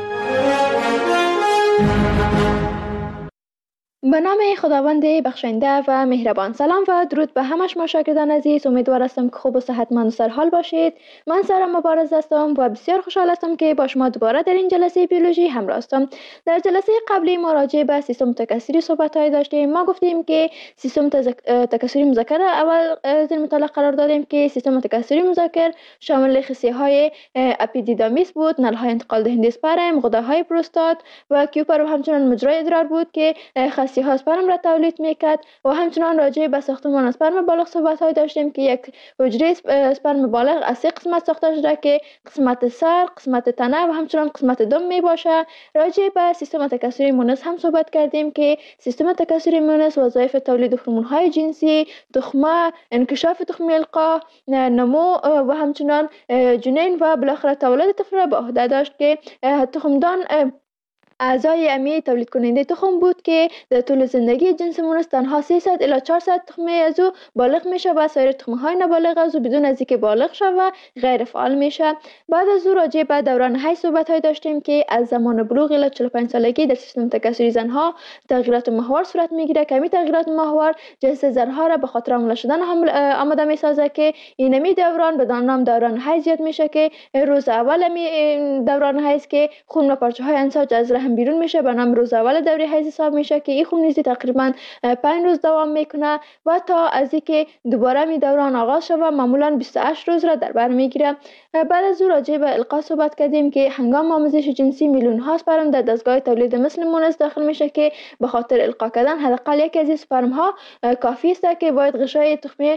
به نام خداوند بخشنده و مهربان. سلام و درود به همه شما شاگردان عزیز. امیدوار هستم که خوب و صحتمند و سرحال باشید. من سارا مبارز هستم و بسیار خوشحال هستم که با شما دوباره در این جلسه بیولوژی همراه هستم. در جلسه قبلی ما راجع به سیستم تکثری صحبت‌های داشتیم. ما گفتیم که سیستم تکثری مذکر اول در مطالعه قرار دادیم که سیستم تکثری مذکر شامل خصیه‌های اپیدیدامیس بود، نل‌های انتقال دهنده اسپرم، غده‌های پروستات و کیوپر و همچنان مجرای ادرار بود که ها اسپرم را تولید میکرد. و همچنان راجع به ساختمان اسپرم بالغ صحبت‌های داشتیم که یک حجره اسپرم بالغ از 3 قسمت ساخته شده که قسمت سر، قسمت تنه و همچنان قسمت دم میباشه. راجع به سیستم تکثری مونس هم صحبت کردیم که سیستم تکثری مونس وظایف تولید هورمون‌های جنسی، تخمه، انکشاف تخمی القاح، نمو و همچنان جنین و بالاخره تولد طفل را به عهده داشت که تخمدان اعضای امی تولید کننده تخم بود که در طول زندگی جنس مونس تنها 300 الی 400 تخمه از او بالغ میشه و سایر تخمه های نابالغ از او بدون از اینکه بالغ شود و غیر فعال میشه. بعد از او راجع به دوران حیض صحبت های داشتیم که از زمان بلوغ الی 45 سالگی در سیستم تکثری زنها تغییرات محور صورت میگیره که تغییرات محور جنس زنها را به خاطر حامله شدن آماده میسازه که اینمی دوران به نام دوران حیض یاد میشه که روز اول دوران حیض که خون و پارچه های انساج از رحم بیرون میشه به نام روز اول دوره حیض حساب میشه که این خونریزی تقریبا 5 روز دوام میکنه و تا از اینکه دوباره می دوران آغاز شود معمولا 28 روز را در بر میگیره. بعد از او راجع به القا صحبت کردیم که هنگام آموزش جنسی میلیون ها اسپرم در دستگاه تولید مثل مونس داخل میشه که به خاطر القا کردن حداقل یکی از این اسپرم ها کافی است که باید غشای تخمه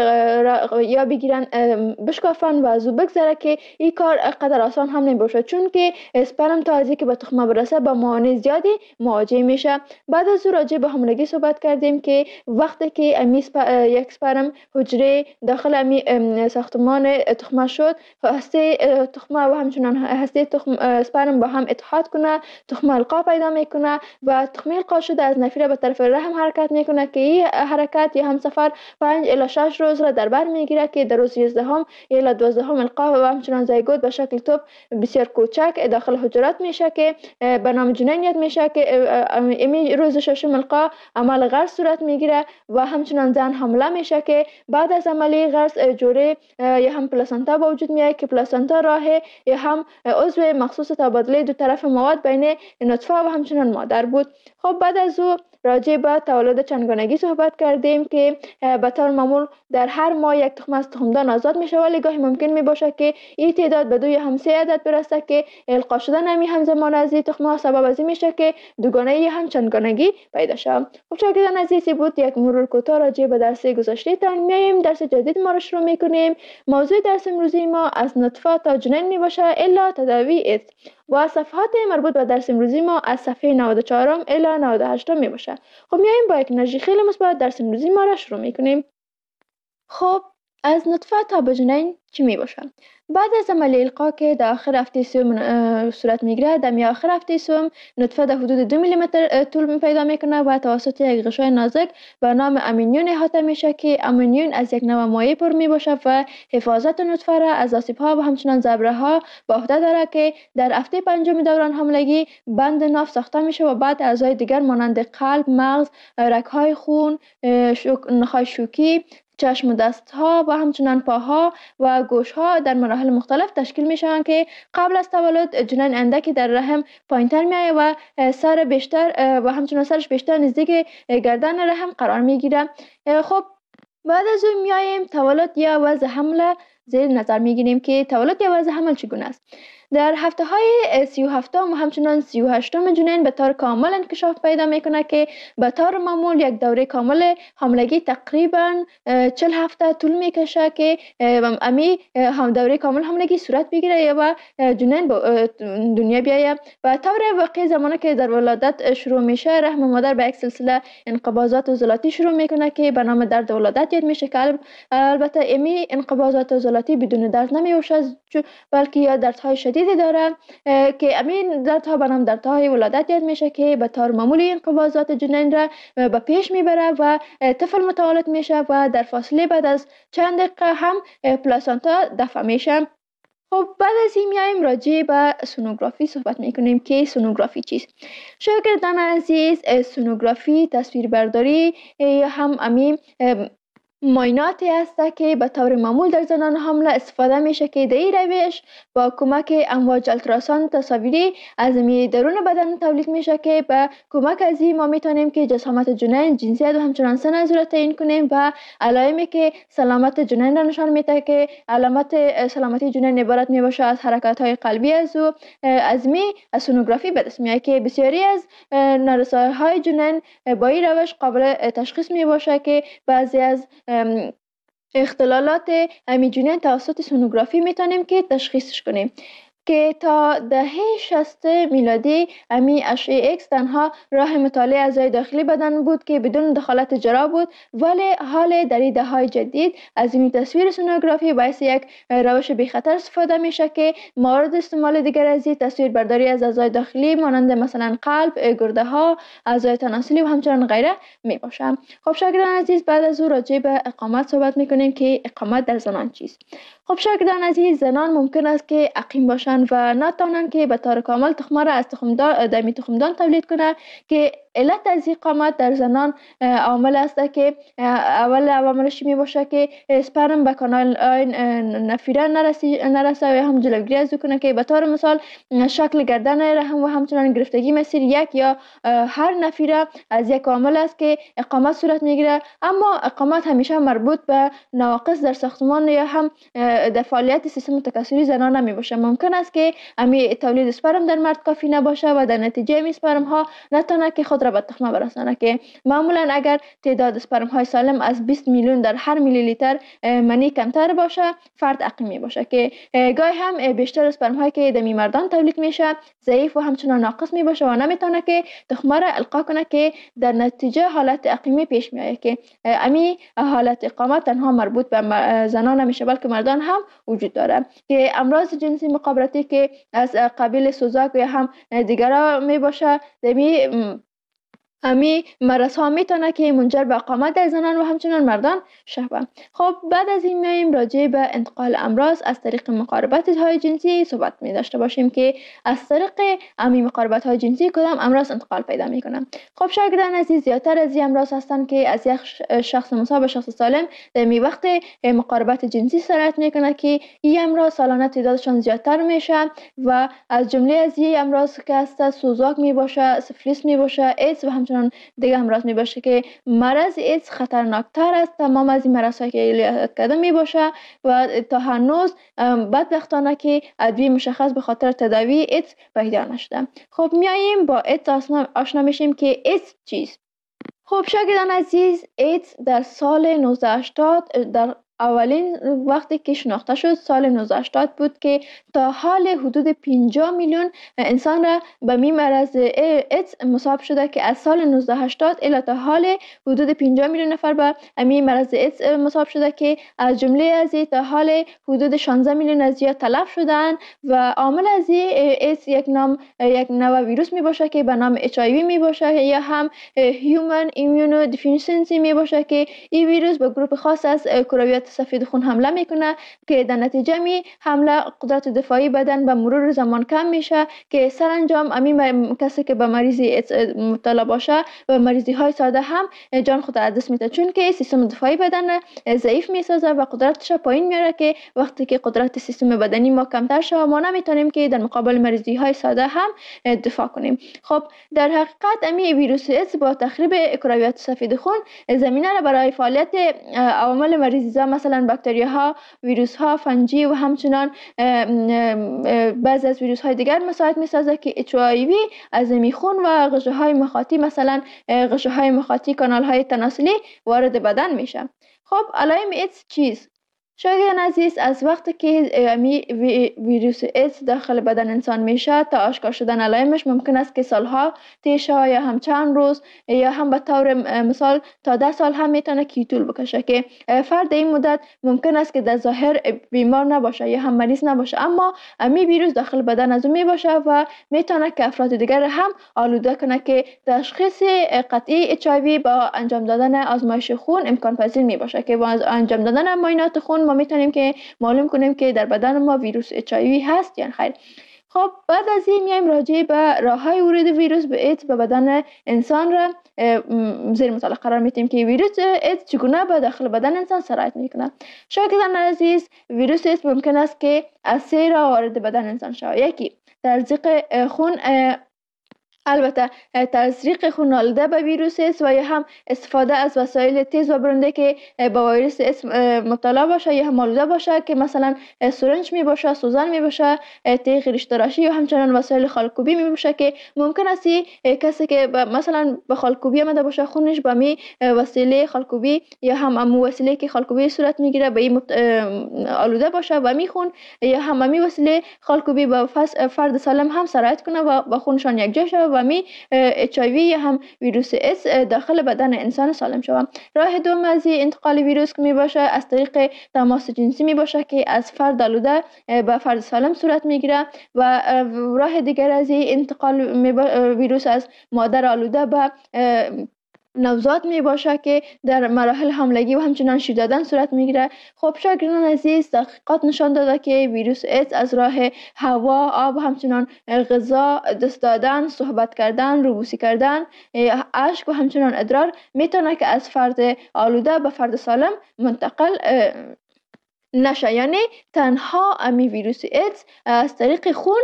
یا بگیرن بشکافن و از او بگذره که این کار قدر آسان هم نمیشه چون که اسپرم تا از اینکه به تخمه برسه با موانع زیادی مواجه میشه. بعد از او راجع به حاملگی صحبت کردیم که وقتی که یک اسپرم حجره داخل امی ساختمان تخمه شد هسته تخمه و همچنان هسته اسپرم با هم اتحاد کنه تخمه القا پیدا میکنه و تخمه القا شده از نفیره به طرف رحم حرکت میکنه که این حرکت یا همسفر 5 الی 6 روز را در بر میگیره که در روز 11 الی 12 القا و همچنان زایگوت به شکل توپ بسیار کوچک داخل حجرات میشه که به نام جنین یاد میشه که امی روز 6 القا عمل غرس صورت میگیره و همچنان زن حامله میشه که بعد از عملی غرس جوره یا هم پلاسنتا به وجود میاد که پلاسنتا راه یا هم عضو مخصوص تبادله دو طرف مواد بین نطفه و همچنان مادر بود. خب بعد از او راجع به تولد چندگانگی صحبت کردیم که به طور معمول در هر ماه یک تخم از تخمدان آزاد میشه ولی گاهی ممکن می باشه که این تعداد به 2 یا هم 3 عدد برسه که القا شدن امی همزمان از این تخم ها سبب از این میشه که دوگانه یا هم چندگانگی پیدا شه. خب شاگردان عزیزی بود یک مرور کوتاه راجع به درس گذشته تان. میایم درس جدید ما رو شروع میکنیم. موضوع درس امروزی ما از نطفه تا جنین می باشه الا تداوی است و صفحات مربوط به درس امروزی ما از صفحه 94 الی 98 می باشه. خب میایم با یک انرژی خیلی مثبت درس امروزی ما را شروع میکنیم. خب از نطفه تا به جنین چی می باشه؟ بعد از عمل القا که در آخر هفته سوم صورت میگیره در آخر هفته سوم نطفه در حدود 2 میلیمتر طول پیدا میکنه و توسط یک غشای نازک به نام امینیون احاطه میشه که امینیون از یک نوع مایع پر می باشه و حفاظت نطفه را از آسیب ها و همچنان ضربه ها به عهده داره که در هفته پنجم دوران حاملگی بند ناف ساخته میشه و بعد اعضای دیگر مانند قلب، مغز، رگ‌های خون، نخاع شوکی، چشم و دست ها و همچنان پاها و گوش ها در مراحل مختلف تشکیل می شوند که قبل از تولد جنین اندکی در رحم پایینتر می آید و سر بیشتر و همچنان سرش بیشتر نزدیک گردن رحم قرار می گیره. خب بعد از اون می آییم تولد یا وضع حمل زیر نظر می گیریم که تولد یا وضع حمل چگونه است. در هفته های 37 و همچنان 38 جنین به طور کامل انکشاف پیدا میکنه که به طور معمول یک دوره کامل حاملگی تقریبا 40 هفته طول میکشه که امی دوره کامل حاملگی صورت بگیره و جنین به دنیا بیایه. و طور واقعی زمانی که در ولادت شروع میشه رحم مادر به یک سلسله انقباضات عضلاتی شروع میکنه که به نام درد ولادت یاد میشه که البته امی انقباضات عضلاتی بدون درد نمیوشه بلکه یا دردهای شدید داره که امین دردها به نام دردهای ولادت یاد میشه که به طور معمولی انقباضات جنین را به پیش میبره و طفل متولد میشه و در فاصله بعد از چند دقیقه هم پلاسنتا دفع میشه. خب بعد از این میایم راجع به سونوگرافی صحبت میکنیم که سونوگرافی چیست. شاگردان عزیز سونوگرافی تصویربرداری یا هم امین معایناتی است که به طور معمول در زنان حامله استفاده میشه که در این روش با کمک امواج التراساند تصاویری از درون بدن تولید میشه که به کمک از این ما میتونیم که جسامت جنین، جنسیت و همچنان سن از را تعیین کنیم و علائمی که سلامت جنین را نشان میده که علامت سلامتی جنین عبارت میباشه از حرکات های قلبی از سونوگرافی به دست میاد که بسیاری از نارسایی های جنین با این روش قابل تشخیص میباشه که بعضی از اختلالات امی جنین توسط سونوگرافی میتونیم که تشخیصش کنیم. که تا دهه 60 میلادی امی اشعه ایکس تنها راه مطالعه اعضای داخلی بدن بود که بدون دخالت جراح بود، ولی حال در این دهه‌های جدید از این تصویر سونوگرافی باعث یک روش بی خطر استفاده میشه که مورد استعمال دیگر از این تصویر برداری از اعضای داخلی مانند مثلا قلب، گرده ها، اعضای تناسلی و همچنان غیره می باشه. خب شاگردان عزیز، بعد از او راجع به اقامت صحبت میکنیم که اقامت در زنان چیست. خب شاگردان عزیز، زنان ممکن است که عقیم باشند و نتوانند که به طور کامل تخمه را از تخمدان تولید کنند که علت از اقامت در زنان عامل است که اول عواملش می باشه که اسپرم به کانال نفیره نرسه و هم جلوگیری از کنه که به طور مثال شکل گردن رحم و همچنان گرفتگی مسیر یک یا هر نفیره از یک عامل است که اقامت صورت میگیره. اما اقامت همیشه مربوط به نواقص در ساختمان یا هم در فعالیت سیستم تکثری زنان نمی باشه. ممکن است که امی تولید اسپرم در مرد کافی نباشه و در نتیجه امی اسپرم ها نتونه که خود را به تخمه برسانه که معمولا اگر تعداد اسپرم های سالم از 20 میلیون در هر میلی لیتر منی کمتر باشه فرد عقیم می باشه که گاهی هم بیشتر اسپرم هایی که در مردان تولید میشه ضعیف و همچنان ناقص می باشه و نمیتونه که تخمه را القا کنه که در نتیجه حالت عقیمی پیش میاد که امی حالت اقامت تنها مربوط به زنان نمیشه بلکه مردان هم وجود داره که امراض جنسی مخابراتی که از قبیل سوزاک یا هم دیگرها می باشه امی مرض ها میتونه که منجر به اقامت در زنان و همچنان مردان شوه. خب بعد از این میایم راجع به انتقال امراض از طریق مقاربت های جنسی صحبت می داشته باشیم که از طریق امی مقاربت های جنسی کدام امراض انتقال پیدا میکنه. خب شاگردان عزیز، زیادتر از این امراض هستند که از یک شخص مصاب به شخص سالم در می وقت مقاربت جنسی سرایت میکنه که این امراض سالانه تعدادشان زیادتر میشه و از جمله از این امراض که هست سوزاک می باشه، سفلیس می باشه، ایدز و همچنان دیگه امراض می باشه که مرض ایدز خطرناکتر است تمام از این مرض هایی که یاد کرده می باشه و تا هنوز بدبختانه که ادویه مشخص به خاطر تداوی ایدز پیدا نشده. خب میاییم با ایدز آشنا میشیم که ایدز چیست. خب شاگردان عزیز، ایدز در سال 1980 در اولین وقتی که شناخته شد سال 1980 بود که تا حال حدود 50 میلیون انسان را به می مرض ایدز مصاب شده که از سال 1980 الی تا حال حدود 50 میلیون نفر به می مرض ایدز مصاب شده که از جمله از تا حال حدود 16 میلیون از یا تلف شدن و عامل از ایدز یک نوع ویروس می باشه که به نام HIV می باشه یا هم Human Immunodeficiency می باشه که این ویروس به گروه خاص از کرویات سفید خون حمله میکنه که در نتیجه می حمله قدرت دفاعی بدن به مرور زمان کم میشه که سرانجام امی کسی که به مریضی مبتلا باشه و مریضی های ساده هم جان خود از دست میده چون که سیستم دفاعی بدن ضعیف میسازه و قدرتش پایین میاره که وقتی که قدرت سیستم بدنی ما کمتر شه ما نمیتونیم که در مقابل مریضی های ساده هم دفاع کنیم. خب در حقیقت امی ویروس ایدز با تخریب کرویات سفید خون زمینه را برای فعالیت عوامل مریضی مثلا باکتریاها، ویروس ها، فنجی و همچنان بعضی از ویروس های دیگر مساعد میسازه که HIV از خون و غشا های مخاطی مثلا غشا های مخاطی، کانال های تناسلی وارد بدن میشه. خب علائم ایدز چیست؟ شاگردان عزیز، از وقتی که ویروس ایدز داخل بدن انسان میشه تا آشکار شدن علائمش ممکن است که سالها طی شه یا هم چند روز یا هم به طور مثال تا 10 سال هم میتونه که طول بکشه که فرد این مدت ممکن است که در ظاهر بیمار نباشه یا هم مریض نباشه اما امی ویروس داخل بدن از اون میباشه و میتونه که افراد دیگر هم آلوده کنه که تشخیص قطعی HIV با انجام دادن آزمایش خون امکان پذیر میباشه که با انجام دادن معاینات خون ما میتونیم که معلوم کنیم که در بدن ما ویروس HIV هست یا خیر. خب بعد از این میایم راجع به راههای ورود ویروس به ایدز به بدن انسان را زیر مطالعه قرار میدیم که ویروس ایدز چگونه به داخل بدن انسان سرایت میکنه. شاگردان عزیز، ویروس ایدز ممکن است که از 3 راه وارد بدن انسان شود. یکی تزریق خون البته تزریق خون آلوده به ویروس ایدز و یا هم استفاده از وسایل تیز و برنده که با ویروس ایدز مبتلا باشه یا هم آلوده باشه که مثلا سرنج می باشه، سوزن می باشه، تیغ ریش‌تراشی یا همچنان وسایل خالکوبی می باشه که ممکن است کسی که مثلا به خالکوبی آمده باشه خونش به می وسیله خالکوبی یا هم امو وسیله که خالکوبی صورت میگیره به این آلوده باشه و می خون یا هم می وسیله خالکوبی با فرد سالم هم سرایت کنه و با خونشان یک جا شود و می HIV یا هم ویروس ایدز داخل بدن انسان سالم شود. راه دوم از انتقال ویروس که می باشه از طریق تماس جنسی می باشه که از فرد آلوده به فرد سالم صورت میگیره و راه دیگر از انتقال ویروس از مادر آلوده به نوزاد می باشه که در مراحل حاملگی و همچنان شیر دادن صورت میگیره. خب شاگردان عزیز، تحقیقات نشان داده که ویروس ایدز از راه هوا، آب و همچنان غذا، دست دادن، صحبت کردن، روبوسی کردن، اشک و همچنان ادرار میتونه که از فرد آلوده به فرد سالم منتقل نشه. یعنی تنها امی ویروس ایدز از طریق خون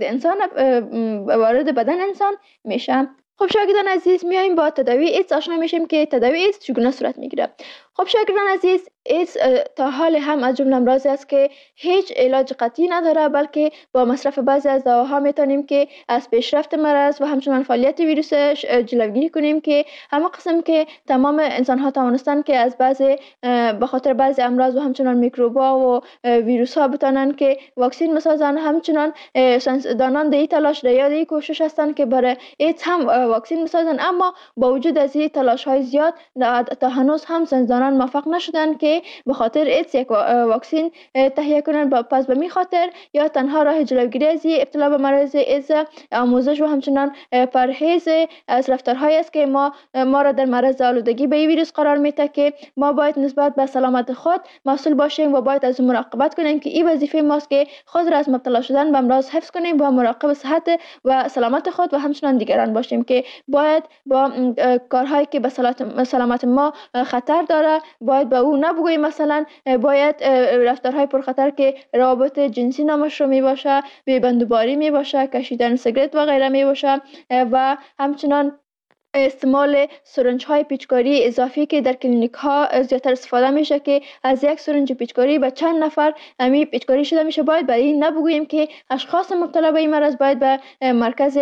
وارد بدن انسان میشه. خب شاگردان عزیز، میایم با تداوی ایدز آشنا میشیم که تداوی ایدز چگونه صورت میگیره. خب شاگردان عزیز، ایدز تا حال هم از جمله امراضی است که هیچ علاج قطعی نداره، بلکه با مصرف بعضی از دواها میتونیم که از پیشرفت مرض و همچنان فعالیت ویروسش جلوگیری کنیم که همه قسم که تمام انسان ها توانستن که از به خاطر بعضی امراض و همچنان میکروبا و ویروس ها بتونن که واکسین مسازن. همچنان ساینسدانان در تلاش در کوشش هستن که برای ایدز هم واکسین مسازن، اما با وجود از این تلاش های زیاد تا هنوز هم ساینسدانان موفق نشدن که به خاطر ایدز یک واکسین تهیه کنن. پس به می خاطر یا تنها راه جلوگیری از ابتلا به مرض ایدز آموزش و همچنان پرهیز از رفتارهایی است که ما را در معرض آلودگی به ویروس قرار میده که ما باید نسبت به سلامت خود مسئول باشیم و باید از مراقبت کنیم که این وظیفه ماست که خود را از مبتلا شدن به امراض حفظ کنیم و مراقب صحت و سلامت خود و همچنان دیگران باشیم که باید با کارهایی که به سلامت ما خطر داره باید به او نبگوییم. مثلا باید رفتارهای پرخطر که روابط جنسی نامش رو می باشه، بیبندوباری می باشه، کشیدن سیگرت و غیره می باشه و همچنان استعمال سرنج های پیچکاری اضافی که در کلینیک ها زیادتر استفاده میشه که از یک سرنج پیچکاری به چند نفر امی پیچکاری شده میشه. باید برای این نبگوییم که اشخاص مبتلا به این مرض باید به مرکز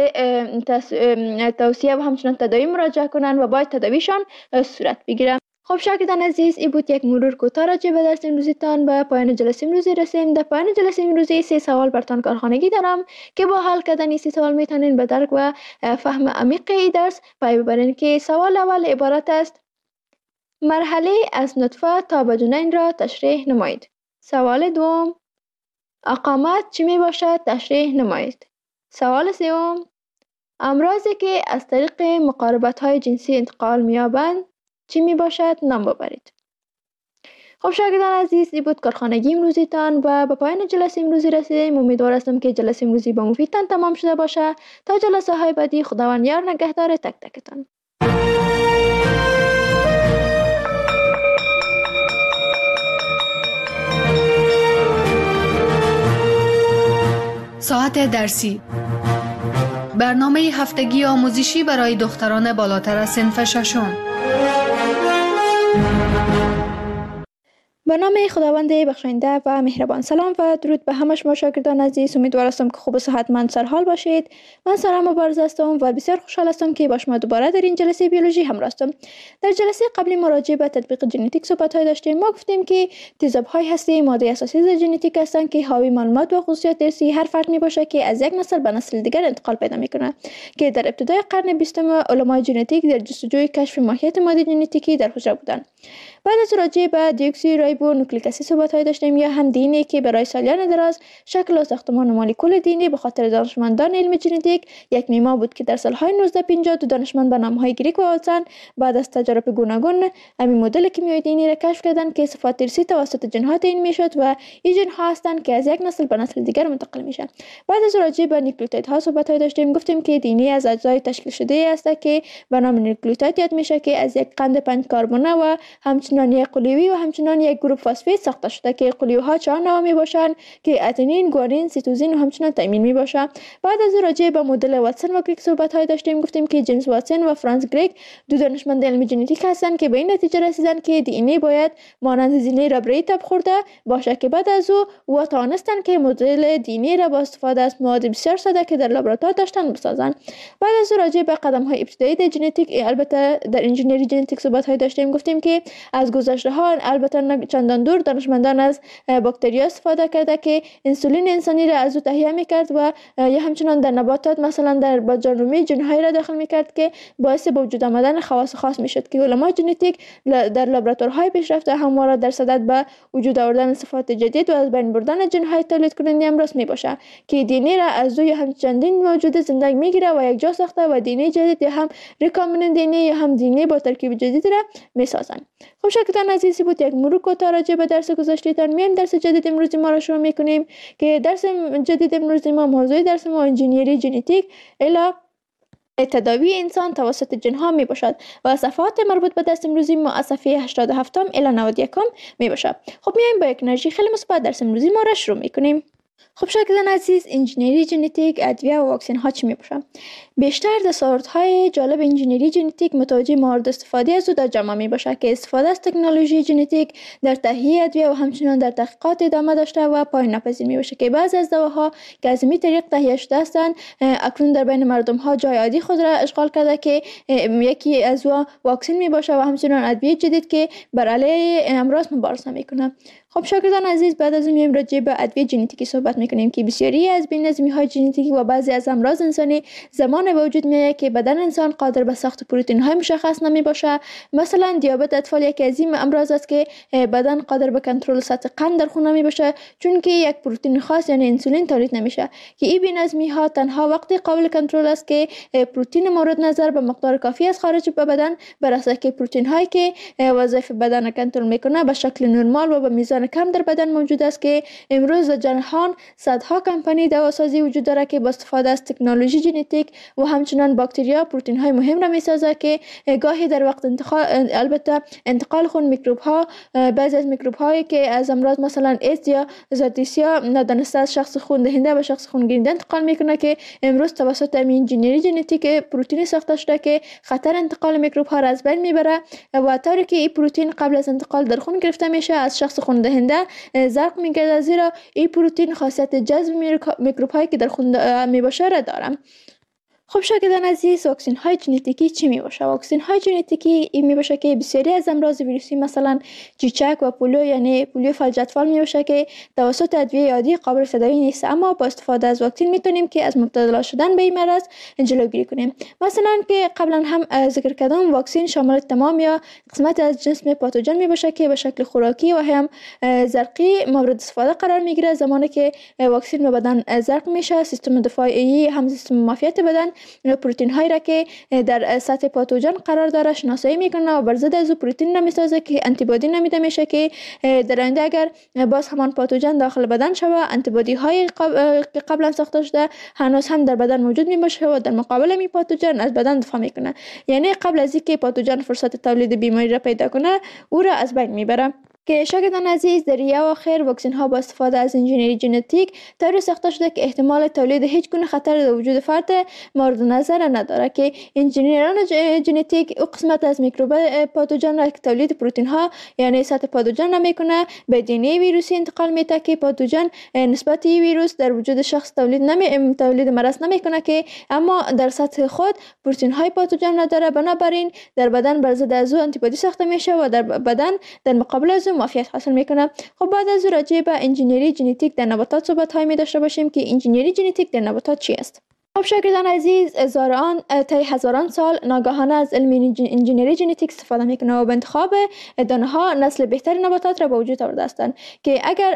توصیه و همچنان تداوی مراجعه کنن و باید تداویشان صورت بگیره. خب شاگردان عزیز، این بود یک مرور کوتاه راجع به درس امروزیتان. به پایان جلسه امروزی رسیم. در پایان جلسه امروزی 3 سوال براتان کارخانگی دارم که با حل کردن این 3 سوال میتونین به درک و فهم عمیق این درس پی ببرین که سوال اول عبارت است: مرحله از نطفه تا به جنین را تشریح نمایید. سوال دوم: اقامت چی می باشد؟ تشریح نمایید. سوال سوم: امراضی که از طریق مقاربت های جنسی انتقال می‌یابند چی می باشد؟ نام ببرید. خب شاگردان عزیز، این بود کارخانگی امروزیتان و به پایان جلسه امروزی رسیدیم. امیدوار هستم که جلسه امروزی به مفیدتان تمام شده باشه. تا جلسه های بعدی، خداوند یار نگهدار تک تکتان. ساعت درسی، برنامه هفتگی آموزشی برای دختران بالاتر از صنف ششم. به نام خداوند بخشاینده و مهربان. سلام و درود به همه شما شاگردان عزیز. امیدوار هستم که خوب و صحتمند سرحال باشید. من سارا مبارز هستم و بسیار خوشحال هستم که با شما دوباره در این جلسه بیولوژی همراه هستم. در جلسه قبلی ما راجع به تطبیق ژنتیک صحبت‌های داشتیم. ما گفتیم که تیزاب‌های هستی ماده اساسی ژنتیک هستند که حاوی معلومات و خصوصیات ارثی هر فرد میباشه که از یک نسل به نسل دیگر انتقال پیدا میکنه که در ابتدای قرن 20 علمای ژنتیک در جستجوی کشف ماهیت ماده ژنتیکی در حجره بودند. بعد از راجع به دیوکسی رایبو نوکلیک اسید صحبت‌های داشتیم یا هم دی که برای سالیان دراز شکل و ساختمان مولکول دی به خاطر دانشمندان علم ژنتیک یک میما بود که در سالهای 1950 دو دانشمند به نام‌های گریک و آلسن بعد از تجارب گوناگون همین مدل کیمیایی دی را کشف کردند که صفات ارثی توسط ژن‌ها تعیین میشد و این ژن‌ها هستند که از یک نسل به نسل دیگر منتقل میشن. بعد از راجع به نیوکلیوتیدها صحبت‌های داشتیم. گفتیم که دی از اجزای تشکیل شده است که به نام نیوکلیوتید یاد میشه که از یک قند 5 کربن و همچنین همچنان یک قلیوی و همچنان یک گروپ فسفید ساخته شده که قلیوها 4 نوع می باشند که اتنین، گوارین، سیتوزین و همچنان تایمین می باشند. بعد از راجع به مدل واتسون و کریک صحبت های داشتیم. گفتیم که جیمز واتسون و فرانس کریک دو دانشمند علم ژنتیک هستند که به این نتیجه رسیدند که دی ان ای باید مانند زینه ربری تب خورده باشه که بعد از او توانستند که مدل دی ان ای را با استفاده از مواد بسیار ساده که در لابراتوار داشتند بسازند. بعد از راجع به قدم های ابتدایی در ژنتیک البته در انجینری ژنتیک صحبت های داشتیم. گفتیم که از گذشته ها البته نه چندان دور دانشمندان از باکتریا استفاده کرده که انسولین انسانی را از او تهیه میکرد و یا همچنان در نباتات مثلا در باجانرومی ژن‌های را داخل میکرد که باعث به وجود آمدن خواص خاص میشد که علمای ژنتیک در لابراتوارهای پیشرفته همواره در صدد به وجود آوردن صفات جدید و از بین بردن ژن‌های تولید کننده امراض میباشه که دی ان ای را از او یا هم چندین موجود زنده میگیره و یک جا ساخته و دی ان ای جدید یا هم ریکامبیننت دی ان ای یا هم دی ان ای با ترکیب جدید را میسازند. خب شاگردان عزیزی بود یک مرور کوتاه راجع به درس گذشته‌تان. میایم درس جدید امروزی ما را شروع میکنیم که درس جدید امروزی ما موضوع درس ما انجینری ژنتیک الی تداوی انسان توسط جنها می باشد و صفحات مربوط به درس امروزی ما از صفحه 87 الی 91 می باشد. خب میایم با یک انرژی خیلی مثبت درس امروزی ما را شروع میکنیم. خب شاگردان عزیز، انجینری ژنتیک، ادویه و واکسن ها چی می باشند؟ بیشتر دستاوردهای جالب انجینری ژنتیک متوجه موارد استفاده از او در جامعه می باشد که استفاده از تکنولوژی ژنتیک در تهیه ادویه و همچنین در تحقیقات ادامه داشته و پایان ناپذیر می باشد که بعضی از دواها که از این طریق تهیه شده هستند اکنون در بین مردم ها جای عادی خود را اشغال کرده که یکی از واکسن می باشد و همچنین ادویه جدید که بر علیه امراض مبارزه می کنند. خب شاگردان عزیز، بعد از میایم راجع به ادویه ژنتیکی صحبت میکنیم که بسیاری از بی‌نظمی‌های ژنتیکی و بعضی از امراض انسانی زمان به وجود میآید که بدن انسان قادر به ساخت پروتئین‌های مشخص نمی باشد. مثلا دیابت اطفال یکی از این امراض است که بدن قادر به کنترل سطح قند در خون نمی باشد چون که یک پروتئین خاص یعنی انسولین تولید نمیشه که این بی‌نظمی‌ها تنها وقتی قابل کنترل است که پروتئین مورد نظر به مقدار کافی از خارج به بدن برسد که پروتئین‌هایی که وظایف بدن را کنترل میکنه به شکل نرمال و به میزان کم در بدن موجود است که امروز در جهان صدها کمپانی دواسازی وجود داره که با استفاده از تکنولوژی ژنتیک و همچنان باکتریا پروتئین های مهم را میسازه که گاهی در وقت انتقال خون میکروب ها بعضی از میکروب هایی که از امراض مثلا ایدز یا زادیسیا ندانسته از شخص خون دهنده به شخص خون گیرنده انتقال میکنه که امروز توسط انجینری ژنتیک پروتئین ساخته شده که خطر انتقال میکروب ها را از بین میبره و طوری که این پروتئین قبل از انتقال در خون گرفته میشه از شخص خون دهنده زرق میگردد زیرا این پروتئین خاصیت جذب میکروب هایی که در خون میباشه را داره. خب شاگردان عزیز، واکسن های ژنتیکی چی می باشه؟ واکسن های ژنتیکی این می باشه که بسیاری از امراض ویروسی مثلا چیچک و پولیو یعنی پولیو فلج اطفال می باشه که توسط ادویه عادی قابل تداوی نیست، اما با استفاده از واکسن میتونیم که از مبتلا شدن به این مرض جلوگیری کنیم. مثلا که قبلا هم ذکر کردم واکسن شامل تمام یا قسمت از جسم پاتوژن می باشه که به شکل خوراکی و هم زرقی مورد استفاده قرار میگیره. زمانی که واکسن به بدن زرق میشه سیستم دفاعی هم سیستم معافیت بدن پروتئین هایی را که در سطح پاتوژن قرار داره شناسایی میکنه و بر ضد از پروتئین را میسازه که آنتی بادی نمیده میشه که در آینده اگر باز همان پاتوژن داخل بدن شود آنتی بادی های که قبلا ساخته شده هنوز هم در بدن موجود میباشه و در مقابل می پاتوژن از بدن دفاع میکنه، یعنی قبل از اینکه پاتوژن فرصت تولید بیماری را پیدا کنه او را از بین میبره. که شاگردان عزیز، در اواخر واکسن ها با استفاده از انجینری ژنتیک طوری ساخته شده که احتمال تولید هیچ گونه خطر در وجود فرد مورد نظر نداره که انجینران ژنتیک او قسمت از میکروب پاتوژن را که تولید پروتئین ها یعنی سطح پاتوژن را میکنه به دی ان ای ویروسی انتقال میده که پاتوژن نسبت ویروس در وجود شخص تولید مرض نمیکنه که اما در سطح خود پروتئین های پاتوژن را داره، بنابراین در بدن بر ضد از آنتی بادی ساخته میشه و در بدن در مقابل از معافیت حاصل میکنه. خب بعد از راجع به انجینری ژنتیک در نباتات صحبت های می داشته باشیم که انجینری ژنتیک در نباتات چی است؟ خب شاگردان عزیز، هزاران سال ناگهانه از علم انجینری ژنتیک استفاده میکنه و به انتخاب دانه ها نسل بهتر نباتات را به وجود آورده هستند که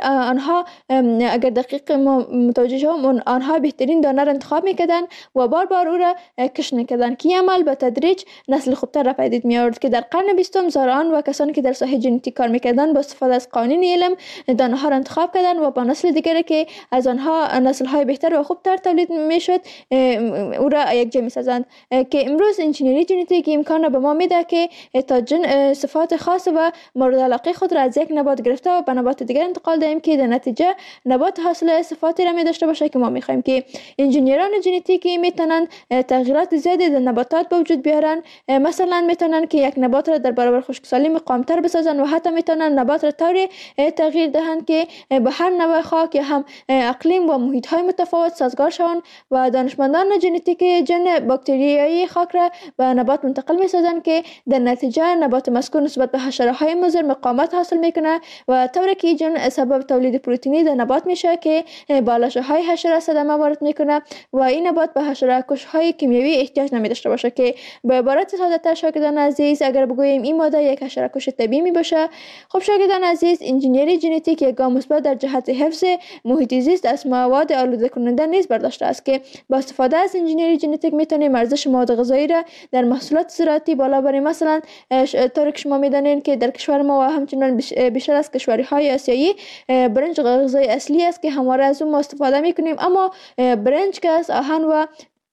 اگر دقیق متوجه شوم آنها بهترین دانه را انتخاب میکردن و بار او را کشت میکردن که عمل به تدریج نسل خوبتر را پدید می آورد که در قرن 20 زارعان و کسانی که در ساحه ژنتیک کار میکردن با استفاده از قوانین علم دانه ها را انتخاب کردن و با نسل دیگری که از آنها نسل های بهتر و خوبتر تولید میشد او را یک جا می‌سازند که امروز انجینری ژنتیک امکان به ما میده که تا صفات خاص و مورد علاقه خود را از یک نبات گرفته و به نبات دیگر انتقال دهیم که در نتیجه نبات حاصل صفاتی را می داشته باشه که ما می‌خوایم. که انجینران ژنتیکی میتونن تغییرات زیادی در نباتات به وجود بیارن. مثلا میتونن که یک نبات را در برابر خشکسالی مقاوم‌تر بسازن و حتی میتونن نبات را طوری تغییر دهند که به هر نوع خاک یا هم اقلیم و محیط‌های متفاوت سازگار شوند و دانشمندان ژنتیک ژن باکتریایی خاک را به نبات منتقل می‌سازند که در نتیجه نبات مذکور نسبت به حشره‌های مضر مقاومت حاصل میکنه و طوری که ژن سبب تولید پروتئینی در نبات میشه که با لاشه‌های حشره صدمه وارد میکنه و این نبات به حشره‌کش‌های کیمیایی احتیاج نمی‌داشته باشه. که به عبارت ساده‌تر شاگردان عزیز اگر بگوییم این ماده یک حشره‌کش طبیعی میباشه. خب شاگردان عزیز، انجینری ژنتیک یک گام مثبت در جهت حفظ محیط زیست از مواد آلوده کننده نیز برداشته است که با استفاده از انجینری ژنتیک میتونیم ارزش مواد غذایی را در محصولات زراعتی بالا بریم. مثلا طور که شما میدانید که در کشور ما و همچنان بیشتر از کشورهای آسیایی برنج غذای اصلی است که همواره از اون ما استفاده میکنیم، اما برنج که از آهن و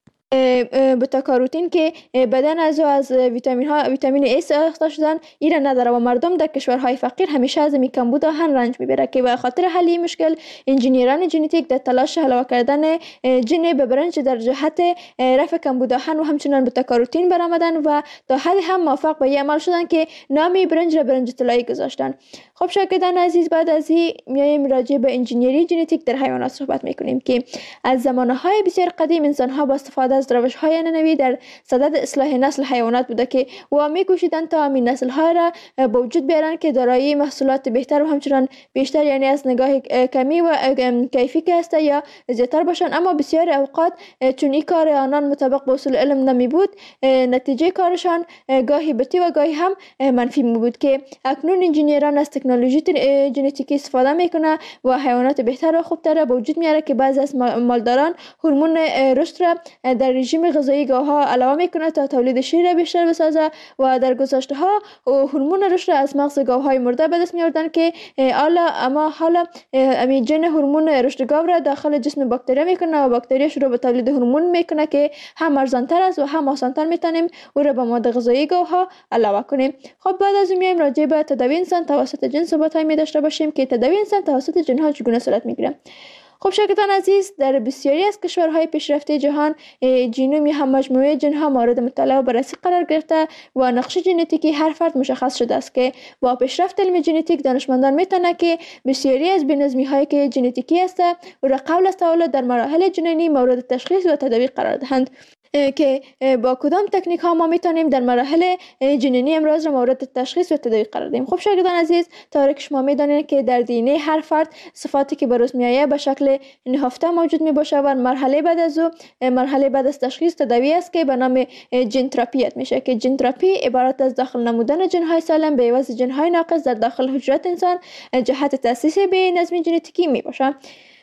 بتا کاروتین که بدن از ویتامین ای ساخته شدن این را نداره و مردم در کشورهای فقیر همیشه از کمبود آهن رنج میبره. که به خاطر حل این مشکل انجینران ژنتیک در تلاش علاوه کردن ژن به برنج در جهت رفع کمبود آهن و همچنان بتا کاروتین برآمدن و تا حد هم موفق به این عمل شدن که نام برنج را برنج طلایی گذاشتن. خب شاگردان عزیز، بعد از این میایم راجع به انجینری ژنتیک در حیوانات صحبت میکنیم که از زمانهای بسیار قدیم انسان‌ها با استفاده از روش‌های ننوی در صدد اصلاح نسل حیوانات بوده که و می‌کوشیدند تا همین نسل‌ها را به وجود بیارن که دارای محصولات بهتر و همچنان بیشتر، یعنی از نگاه کمی و کیفی که هست یا زیادتر باشن. اما بسیار اوقات چون این کار آنان مطابق با اصول علم نمی بود، نتیجه کارشان گاهی بتی و گاهی هم منفی می بود. که اکنون انجینران از تکنولوژی ژنتیکی استفاده میکنه و حیوانات بهتر و خوبتر را به وجود میاره که بعضی از مالداران هورمون رشد را در رژیم غذایی گاه‌ها علاوه میکنه تا تولید شیر را بیشتر بسازه و در گذشته ها هورمون رشد را از مغز گاوهای مرده به دست میآوردن که حالا امی ژن هورمون رشد گاو را داخل جسم باکتریا میکنه و باکتریا شروع به تولید هورمون میکنه که هم ارزانتر است و هم آسانتر میتونیم او را به مواد غذایی گاوها علاوه کنیم. خب بعد از میایم راجع به تداوی انسان توسط جن صحبت‌های می داشته باشیم که تداوی انسان توسط جن‌ها چگونه صورت میگیره. خب شاگردان عزیز، در بسیاری از کشورهای پیشرفته جهان ژنوم هم مجموعه جن‌ها مورد مطالعه و بررسی قرار گرفته و نقش ژنتیکی هر فرد مشخص شده است. که با پیشرفت علم ژنتیک دانشمندان میتونن که بسیاری از بی‌نظمی‌هایی که ژنتیکی است و را قبل از تولد در مراحل جنینی مورد تشخیص و تداوی قرار دهند. که با کدام تکنیک ها ما میتونیم در مراحل جنینی امراض را مورد تشخیص و تداوی قرار دهیم. خب شاگردان عزیز، طوری که شما میدانید که در دی ان ای هر فرد صفاتی که بروز میآید به شکل نهفته موجود می باشه و مرحله بعد از تشخیص تداوی است که به نام ژن تراپی میشه. که ژن تراپی عبارت از داخل نمودن ژن های سالم به عوض ژن های ناقص در داخل حجرات انسان جهت تاسیس به نظمی ژنتیکی می باشه.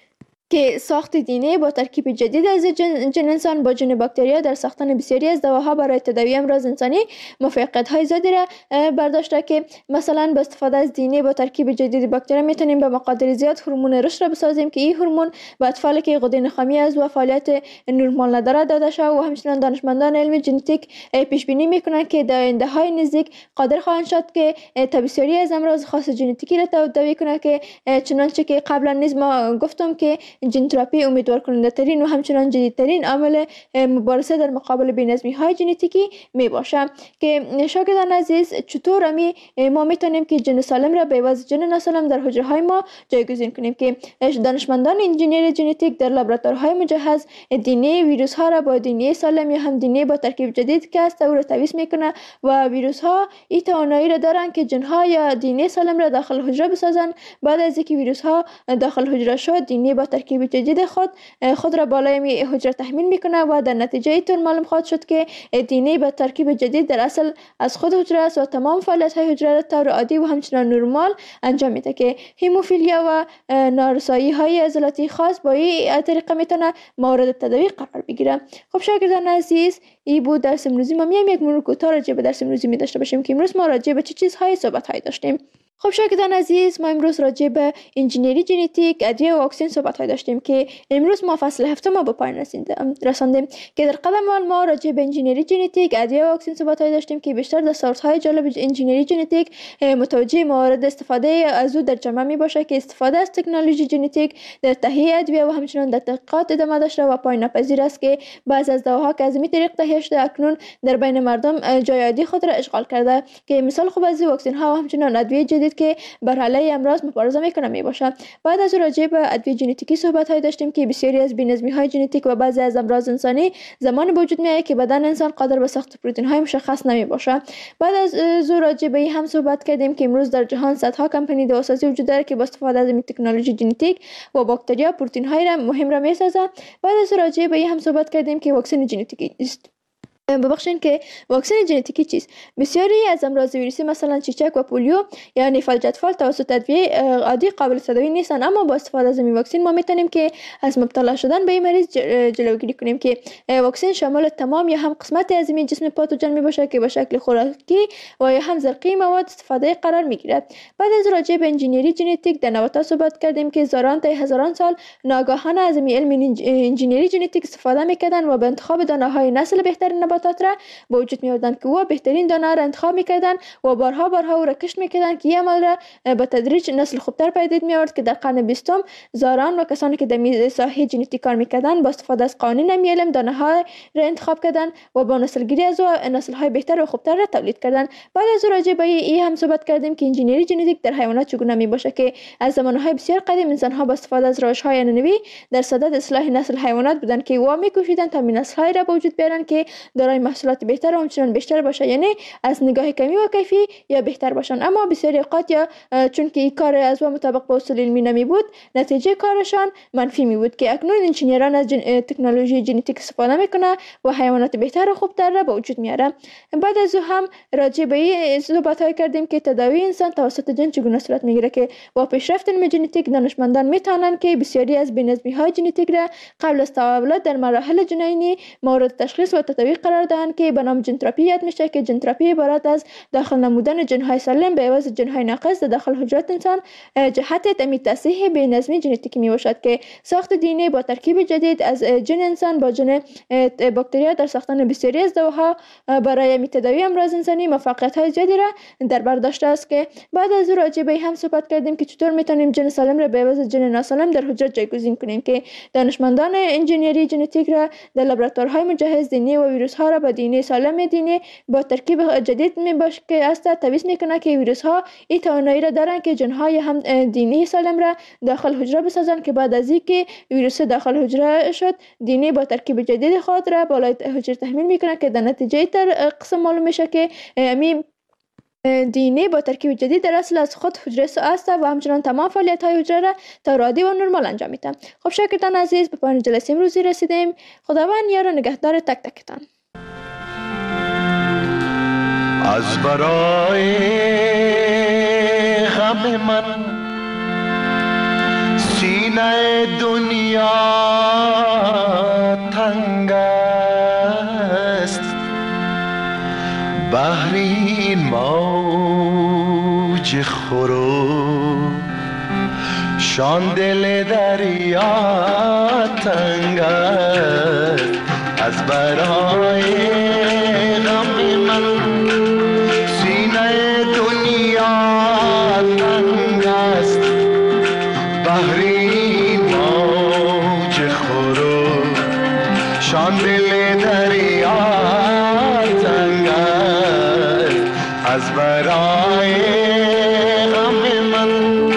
که ساخت دی ان ای با ترکیب جدید از ژن انسان با ژن باکتریا در ساختن بسیاری از دواها برای تداوی امراض انسانی موفقیت‌های زیادی را برداشته. که مثلا با استفاده از دی ان ای با ترکیب جدید باکتریا میتونیم به مقادیر زیاد هورمون رشد را بسازیم که این هورمون به اطفالی که غده نخامی از و فعالیت نورمال نداره داده شده و همچنین دانشمندان علم ژنتیک پیش بینی میکنن که در آینده‌های نزدیک قادر خواهند شد که بسیاری از امراض خاص ژنتیکی را تداوی کنند. که چنانچه که قبلا نیز ما گفتم که ژن تراپی امیدوار کننده ترین و همچنان جدیدترین عامل مبارزه در مقابل بی‌نظمی های ژنتیکی می باشه. که شاگردان عزیز، چطور ما میتونیم که ژن سالم را به عوض ژن ناسالم در حجره های ما جایگزین کنیم؟ که دانشمندان انجینر ژنتیک در لابراتوارهای مجهز دی ان ای ویروس ها را با دی ان ای سالم یا هم دی ان ای با ترکیب جدید که است او را تمیز میکنه و ویروس ها این توانایی را دارن که ژن ها یا دی ان ای سالم را داخل حجره بسازن. بعد از اینکه ویروس ها داخل حجره شد، دی ان ای با ترکیب جدید خود را بالای حجره تحمیل میکنه و در نتیجه اینطور معلوم خواهد شد که دی ان ای با ترکیب جدید در اصل از خود حجره است و تمام فعالیت های حجره را طور عادی و همچنان نرمال انجام میده. که هموفیلیا و نارسایی های عضلاتی خاص با این طریقه میتونه مورد تداوی قرار بگیره. خب شاگردان عزیز، این بود درس امروزی. ما میایم یک مرور کوتاه راجع به درس امروزی می داشته باشیم که امروز ما راجع به چه چیزهای صحبت های داشتیم. خب شاگردان عزیز، ما امروز راجع به انجینری ژنتیک، ادویه و واکسن صحبت داشتیم که امروز ما فصل هفتم ما به پایان رساندیم که در قدم اول ما راجع به انجینری ژنتیک، ادویه و واکسن صحبت داشتیم که بیشتر دستاوردهای جالب انجینری ژنتیک متوجه موارد استفاده از او در جامعه می باشه که استفاده از تکنولوژی ژنتیک در تهیه ادویه و همچنین در تحقیقات ادامه داشته و پایان ناپذیر است که بعضی از دواها که از این طریق تهیه شده اکنون در بین مردم جای عادی خود را اشغال کرده که مثال خوب از واکسن ها و همچنین ادویه جدید که بر علیه امراض مبارزه میکنه می باشه. بعد از راجع به ادویه ژنتیکی صحبت داشتیم که بسیاری از بی‌نظمی های ژنتیک و بعضی از امراض انسانی زمان به وجود میاد که بدن انسان قادر به ساخت پروتئین های مشخص نمی باشه. بعد از راجع به هم صحبت کردیم که امروز در جهان صدها کمپانی دواسازی وجود داره که با استفاده از این تکنولوژی ژنتیک و باکتریا پروتئین های مهم را میسازند. بعد از راجع به هم صحبت کردیم که واکسن ژنتیکی است. ببخشید که واکسن ژنتیکی چیست؟ بسیاری از امراض ویروسی مثلا چیچک و پولیو یا فلج اطفال توسط ادویه عادی قابل تداوی نیستند، اما با استفاده از این واکسن ما میتونیم که از مبتلا شدن به این مریض جلوگیری کنیم که واکسن شامل تمام یا هم قسمت از این جسم پاتوژن میباشه که به شکل خوراکی و یا هم زرقی مواد استفاده قرار میگیرد. بعد از راجع به انجینری ژنتیک در نباتات صحبت کردیم که هزاران تا هزاران سال ناگهانه از علم انجینری ژنتیک استفاده میکردن و به انتخاب دانه‌های نسل بهتر نباتات را به وجود می آوردند که او بهترین دانه را انتخاب میکردن و بارها او را کشت میکردن که این عمل را به تدریج نسل خوبتر پدید می آورد که در قرن 20 زاران و کسانی که در ساحه ژنتیک کار میکردن با استفاده از قوانین علم دانه ها را انتخاب کردن و با نسلگیری از نسل های بهتر و خوبتر را تولید کردن. بعد از راجع به این هم صحبت کردیم که انجینری ژنتیک در حیوانات چگونه می باشه که از زمانهای بسیار قدیم انسان ها با استفاده از روش‌های عنعنوی در صدد اصلاح نسل حیوانات بودند که او می‌کوشیدند تا نسل‌های را به وجود بیارن که دارای محصولات بهتر و همچنان بیشتر باشه، یعنی از نگاه کمی و کیفی یا بهتر باشن. اما بسیاری اوقات یا چون که این کار از مطابق با اصول علمی نمی بود، نتیجه کارشان منفی می بود که اکنون انجینیران از تکنولوژی ژنتیک استفاده میکنه و حیوانات بهتر و خوبتر را به وجود میاره. بعد از او هم راجع به این صحبت کردیم که تداوی انسان توسط جن چگونه صورت میگیره که با پیشرفت علم ژنتیک دانشمندان میتونن که بسیاری از بی‌نظمی های ژنتیک را قبل از تولد در مراحل جنینی مورد تشخیص و تداوی قرار دهند که به نام ژن‌تراپی یاد میشه که ژن‌تراپی عبارت از داخل نمودن ژن‌های سالم به عوض ژن‌های ناقص در داخل حجرات انسان جهت تامین تصحیح بی‌نظمی ژنتیکی میباشد که ساخت دی با ترکیب جدید از ژن انسان با ژن باکتریا در ساختن بسیاری از دواها برای تداوی امراض انسانی موفقیت‌های زیادی را در بر داشته است. که بعد از راجع به هم صحبت کردیم که چطور میتونیم ژن سالم را به عوض ژن ناسالم در حجره جایگزین کنیم که دانشمندان انجینری ژنتیک را در لابراتوارهای مجهز دی و ویروس ها را با دی سالم دی با ترکیب جدید میباشه که است تویست میکنه که ویروس ها این توانایی را دارن که ژن های هم دی سالم را داخل حجره بسازن که بعد از اینکه ویروس داخل حجره شد دی با ترکیب جدید خود را بالای حجره تحمیل میکنه که در نتیجه در قسم معلوم میشه که می دی با ترکیب جدید در اصل از خود حجره است و همچنان تمام فعالیت های حجره را طور عادی و نرمال انجام میده. خب شاگردان عزیز، به پایان جلسه امروزی رسیدیم. خداوند یار و نگهدار تک تکتان. از برای غم من سینه دنیا تنگ است، بحر این موج خروش شان دل دریا تنگ است. از برای غم من سینه دنیا تنگ است، بحر این موج خروش شان دل دریا تنگ است. از برای غم من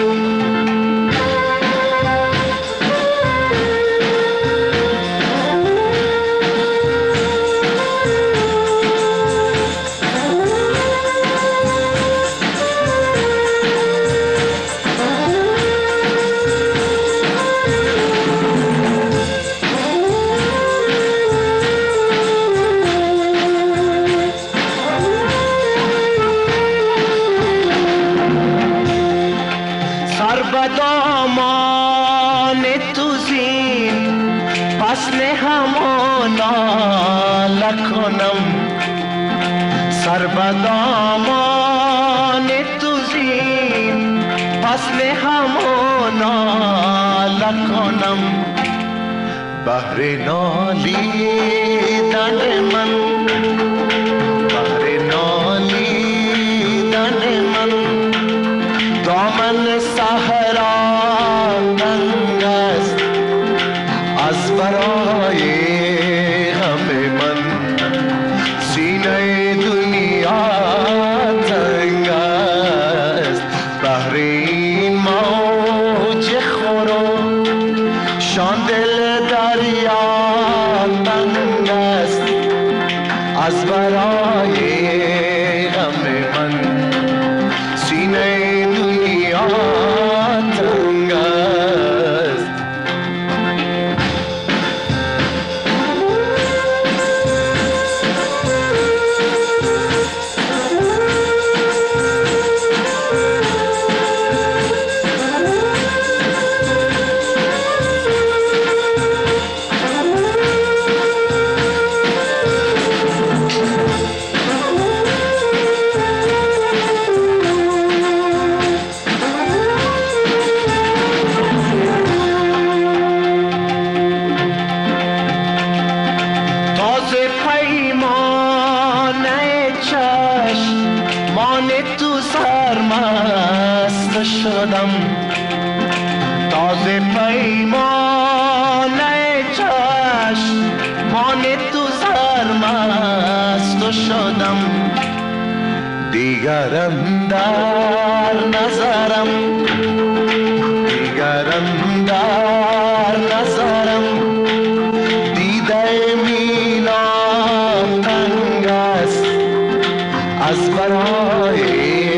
بدامان تو زین فصل همانا لکنم، سر بدامان تو زین فصل همانا لکنم بهر نالیدن من بهر نالیدن من دامن صحرا تنگ است از برای غم من سینه دنیا تنگ است بهر این موج خورو شان دل دریا تنگ است از برای غم من سینه دنیا تنگ است شدم تازه پیمانه چشمان تو سرمست شدم دیگرم در نظرم دیگرم در نظرم دیده مینا تنگ است از برای